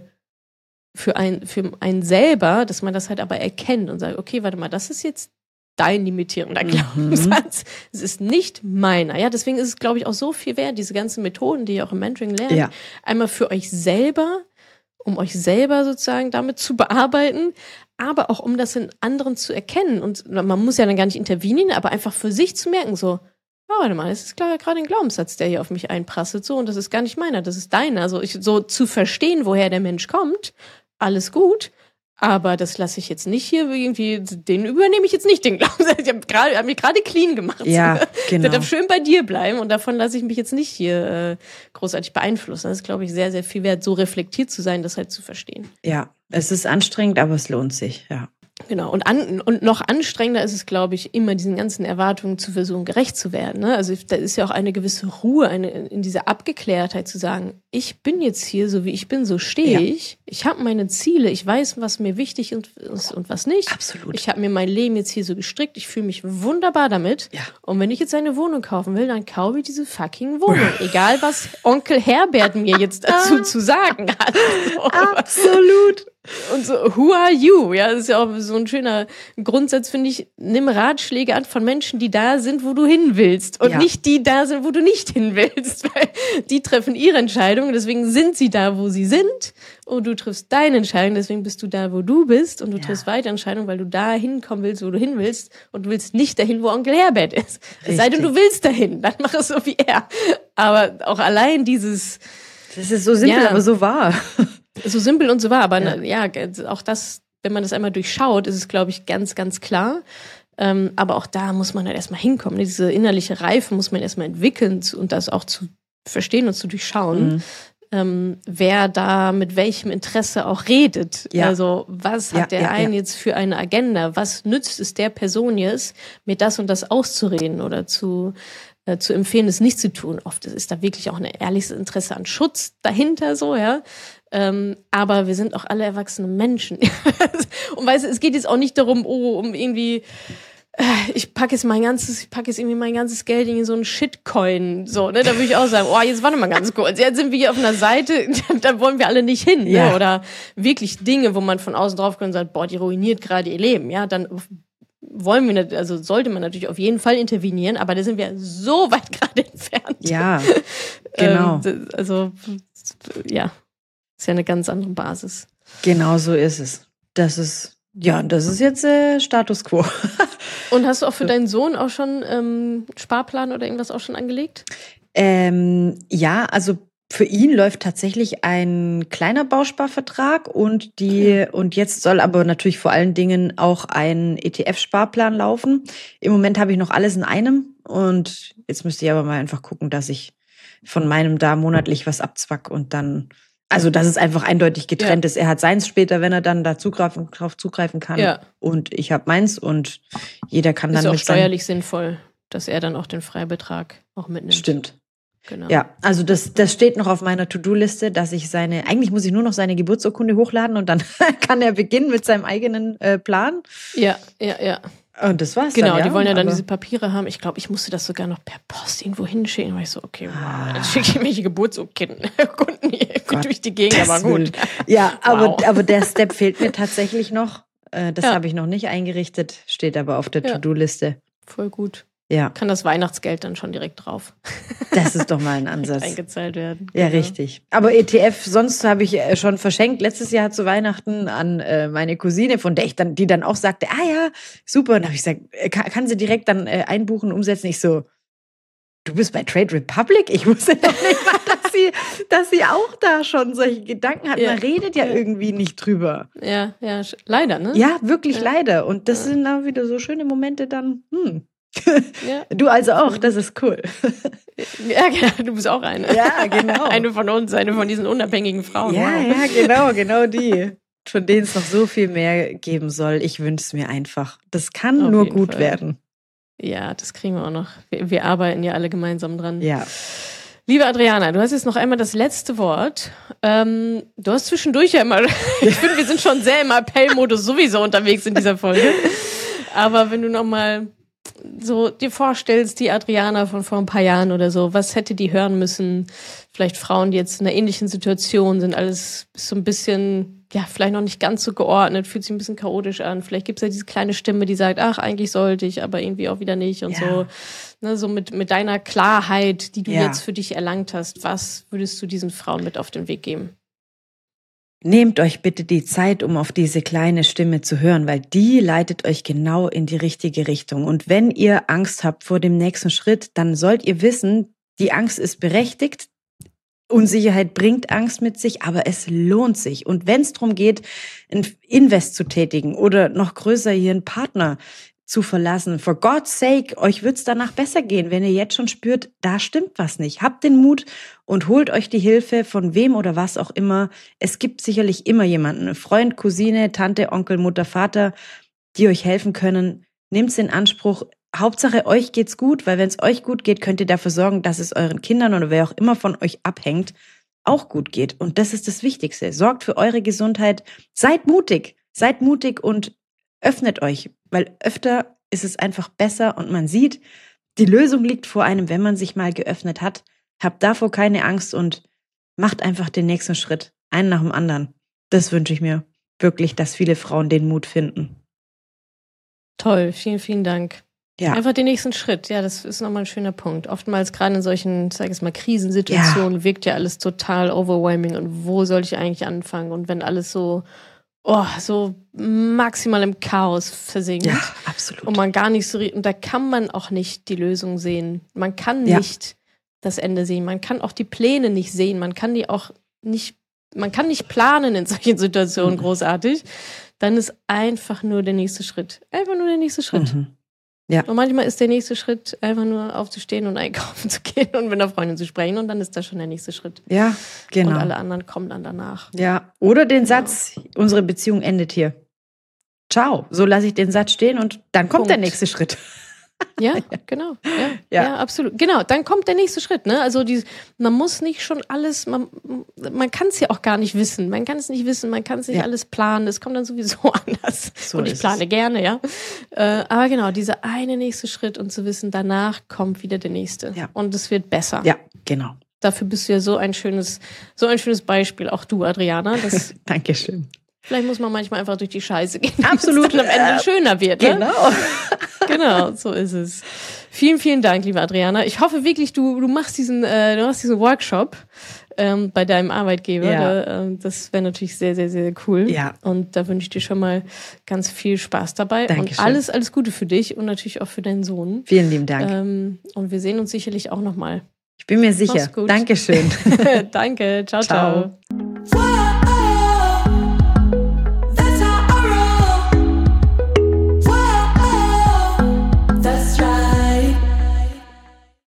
einen selber, dass man das halt aber erkennt und sagt, okay, warte mal, das ist jetzt dein limitierender Glaubenssatz. Es ist nicht meiner. Ja, deswegen ist es, glaube ich, auch so viel wert, diese ganzen Methoden, die ihr auch im Mentoring lernt,
Ja.
einmal für euch selber, um euch selber sozusagen damit zu bearbeiten, aber auch um das in anderen zu erkennen. Und man muss ja dann gar nicht intervenieren, aber einfach für sich zu merken, so, oh, warte mal, das ist klar, gerade ein Glaubenssatz, der hier auf mich einprasselt, so, und das ist gar nicht meiner, das ist deiner. Also so zu verstehen, woher der Mensch kommt, alles gut, aber das lasse ich jetzt nicht hier irgendwie, den übernehme ich jetzt nicht, den Glaubenssatz. Ich hab mich gerade clean gemacht.
Ja,
Der
genau.
darf schön bei dir bleiben und davon lasse ich mich jetzt nicht hier großartig beeinflussen. Das ist, glaube ich, sehr, sehr viel wert, so reflektiert zu sein, das halt zu verstehen.
Ja, es ist anstrengend, aber es lohnt sich, ja.
Genau. Und noch anstrengender ist es, glaube ich, immer diesen ganzen Erwartungen zu versuchen, gerecht zu werden. Ne? Also da ist ja auch eine gewisse Ruhe, in dieser Abgeklärtheit zu sagen, ich bin jetzt hier, so wie ich bin, so stehe ich. Ich habe meine Ziele, ich weiß, was mir wichtig ist und was nicht.
Absolut.
Ich habe mir mein Leben jetzt hier so gestrickt, ich fühle mich wunderbar damit.
Ja.
Und wenn ich jetzt eine Wohnung kaufen will, dann kaufe ich diese fucking Wohnung. Egal, was Onkel Herbert mir jetzt dazu zu sagen hat. So.
Absolut.
Und so, who are you? Ja, das ist ja auch so ein schöner Grundsatz, finde ich. Nimm Ratschläge an von Menschen, die da sind, wo du hin willst. Und nicht die da sind, wo du nicht hin willst. Weil die treffen ihre Entscheidungen, deswegen sind sie da, wo sie sind. Und du triffst deine Entscheidung, deswegen bist du da, wo du bist. Und du triffst weitere Entscheidungen, weil du da hinkommen willst, wo du hin willst. Und du willst nicht dahin, wo Onkel Herbert ist. Es sei denn, du willst dahin, dann mach es so wie er. Aber auch allein dieses...
Das ist so simpel, aber so wahr.
So simpel und so wahr, aber auch das, wenn man das einmal durchschaut, ist es, glaube ich, ganz, ganz klar. Aber auch da muss man halt erstmal hinkommen. Diese innerliche Reife muss man erstmal entwickeln und das auch zu verstehen und zu durchschauen, wer da mit welchem Interesse auch redet.
Ja.
Also was hat der eine jetzt für eine Agenda? Was nützt es der Person jetzt, mir das und das auszureden oder zu empfehlen, es nicht zu tun? Oft ist da wirklich auch ein ehrliches Interesse an Schutz dahinter, so, ja. Aber wir sind auch alle erwachsene Menschen. Und weißt du, es geht jetzt auch nicht darum, um irgendwie, ich packe jetzt irgendwie mein ganzes Geld in so einen Shitcoin, so, ne, da würde ich auch sagen, jetzt warte mal ganz kurz, jetzt sind wir hier auf einer Seite, da wollen wir alle nicht hin, ne, oder wirklich Dinge, wo man von außen drauf kommt und sagt, die ruiniert gerade ihr Leben, ja, dann sollte man natürlich auf jeden Fall intervenieren, aber da sind wir so weit gerade entfernt.
Ja, genau.
Ist ja eine ganz andere Basis.
Genau so ist es. Das ist jetzt Status Quo.
Und hast du auch für deinen Sohn auch schon Sparplan oder irgendwas auch schon angelegt?
Ja, also für ihn läuft tatsächlich ein kleiner Bausparvertrag und jetzt soll aber natürlich vor allen Dingen auch ein ETF-Sparplan laufen. Im Moment habe ich noch alles in einem und jetzt müsste ich aber mal einfach gucken, dass ich von meinem da monatlich was abzwack und dann, also dass es einfach eindeutig getrennt ist. Er hat seins später, wenn er dann drauf zugreifen kann. Ja. Und ich habe meins und jeder kann dann mit
ist auch steuerlich sinnvoll, dass er dann auch den Freibetrag auch mitnimmt.
Stimmt.
Genau.
Ja, also das steht noch auf meiner To-Do-Liste, dass ich eigentlich muss ich nur noch seine Geburtsurkunde hochladen und dann kann er beginnen mit seinem eigenen Plan.
Ja.
Und das war's
genau,
dann,
die wollen ja dann diese Papiere haben. Ich glaube, ich musste das sogar noch per Post irgendwo hinschicken. Da war ich so, okay, wow, dann schicke ich mir die Geburtsurkunden durch die Gegend, aber gut.
Ja, aber der Step fehlt mir tatsächlich noch. Das habe ich noch nicht eingerichtet, steht aber auf der To-Do-Liste.
Voll gut.
Ja.
Kann das Weihnachtsgeld dann schon direkt drauf
Das ist doch mal ein Ansatz.
eingezahlt werden.
Ja,
Genau.
richtig. Aber ETF, sonst habe ich schon verschenkt. Letztes Jahr zu Weihnachten an meine Cousine, von der die dann auch sagte, ja, super. Und da habe ich gesagt, kann sie direkt dann einbuchen, umsetzen? Ich so, du bist bei Trade Republic? Ich wusste doch nicht mal, dass sie auch da schon solche Gedanken hat.
Ja.
Man redet ja irgendwie nicht drüber.
Ja, leider, ne?
Ja, wirklich leider. Und das sind dann wieder so schöne Momente dann,
Ja.
Du also auch, das ist cool.
Ja, genau, du bist auch eine.
Ja, genau.
Eine von uns, eine von diesen unabhängigen Frauen.
Ja,
Wow.
ja, genau die. Von denen es noch so viel mehr geben soll. Ich wünsche es mir einfach. Das kann
Auf
nur
jeden
gut
Fall.
werden.
Ja, das kriegen wir auch noch. Wir arbeiten ja alle gemeinsam dran.
Ja.
Liebe Adriana, du hast jetzt noch einmal das letzte Wort. Du hast zwischendurch ja immer, ich finde, wir sind schon sehr im Appellmodus sowieso unterwegs in dieser Folge. Aber wenn du noch mal so dir vorstellst, die Adriana von vor ein paar Jahren oder so, was hätte die hören müssen? Vielleicht Frauen, die jetzt in einer ähnlichen Situation sind, alles so ein bisschen, ja, vielleicht noch nicht ganz so geordnet, fühlt sich ein bisschen chaotisch an. Vielleicht gibt es ja diese kleine Stimme, die sagt, ach, eigentlich sollte ich, aber irgendwie auch wieder nicht und
Ja.
so. Ne, so mit deiner Klarheit, die du
Ja.
jetzt für dich erlangt hast, was würdest du diesen Frauen mit auf den Weg geben?
Nehmt euch bitte die Zeit, um auf diese kleine Stimme zu hören, weil die leitet euch genau in die richtige Richtung. Und wenn ihr Angst habt vor dem nächsten Schritt, dann sollt ihr wissen, die Angst ist berechtigt. Unsicherheit bringt Angst mit sich, aber es lohnt sich. Und wenn es darum geht, ein Invest zu tätigen oder noch größer hier einen Partner zu verlassen, for God's sake, euch wird's danach besser gehen, wenn ihr jetzt schon spürt, da stimmt was nicht. Habt den Mut und holt euch die Hilfe von wem oder was auch immer. Es gibt sicherlich immer jemanden, ein Freund, Cousine, Tante, Onkel, Mutter, Vater, die euch helfen können. Nehmt's in Anspruch. Hauptsache, euch geht's gut, weil wenn es euch gut geht, könnt ihr dafür sorgen, dass es euren Kindern oder wer auch immer von euch abhängt, auch gut geht. Und das ist das Wichtigste. Sorgt für eure Gesundheit. Seid mutig und öffnet euch, weil öfter ist es einfach besser und man sieht, die Lösung liegt vor einem, wenn man sich mal geöffnet hat. Habt davor keine Angst und macht einfach den nächsten Schritt, einen nach dem anderen. Das wünsche ich mir wirklich, dass viele Frauen den Mut finden.
Toll, vielen, vielen Dank.
Ja.
Einfach den nächsten Schritt, ja, das ist nochmal ein schöner Punkt. Oftmals gerade in solchen, sag ich es mal, Krisensituationen wirkt ja alles total overwhelming und wo soll ich eigentlich anfangen? Und wenn alles so maximal im Chaos versinkt
Ja, absolut.
und man gar nicht so, und da kann man auch nicht die Lösung sehen. Man kann nicht das Ende sehen, man kann auch die Pläne nicht sehen, man kann nicht planen in solchen Situationen großartig. Dann ist einfach nur der nächste Schritt. Einfach nur der nächste Schritt.
Mhm. Ja.
Und manchmal ist der nächste Schritt einfach nur aufzustehen und einkaufen zu gehen und mit einer Freundin zu sprechen und dann ist das schon der nächste Schritt.
Ja, genau.
Und alle anderen kommen dann danach.
Ja, oder den Satz, unsere Beziehung endet hier. Ciao. So lasse ich den Satz stehen und dann kommt
Punkt.
der nächste Schritt.
Ja, genau.
Ja.
Ja, absolut. Genau, dann kommt der nächste Schritt. Ne? Also man muss nicht schon alles, man kann es ja auch gar nicht wissen. Man kann es nicht wissen, man kann es nicht alles planen. Es kommt dann sowieso anders.
So
und ich
ist
plane gerne, ja. Aber genau, dieser eine nächste Schritt und zu wissen, danach kommt wieder der nächste.
Ja.
Und es wird besser.
Ja, genau.
Dafür bist du ja so ein schönes Beispiel. Auch du, Adriana.
Dankeschön.
Vielleicht muss man manchmal einfach durch die Scheiße gehen,
Absolut.
damit es dann am Ende schöner wird. Ne?
Genau.
Genau, so ist es. Vielen, vielen Dank, liebe Adriana. Ich hoffe wirklich, du machst diesen Workshop bei deinem Arbeitgeber.
Ja.
Das wäre natürlich sehr, sehr, sehr cool.
Ja.
Und da wünsche ich dir schon mal ganz viel Spaß dabei.
Dankeschön.
Und alles Gute für dich und natürlich auch für deinen Sohn.
Vielen lieben Dank.
Und wir sehen uns sicherlich auch nochmal.
Ich bin mir sicher.
Mach's gut.
Dankeschön.
Danke. Ciao,
Ciao.
ciao.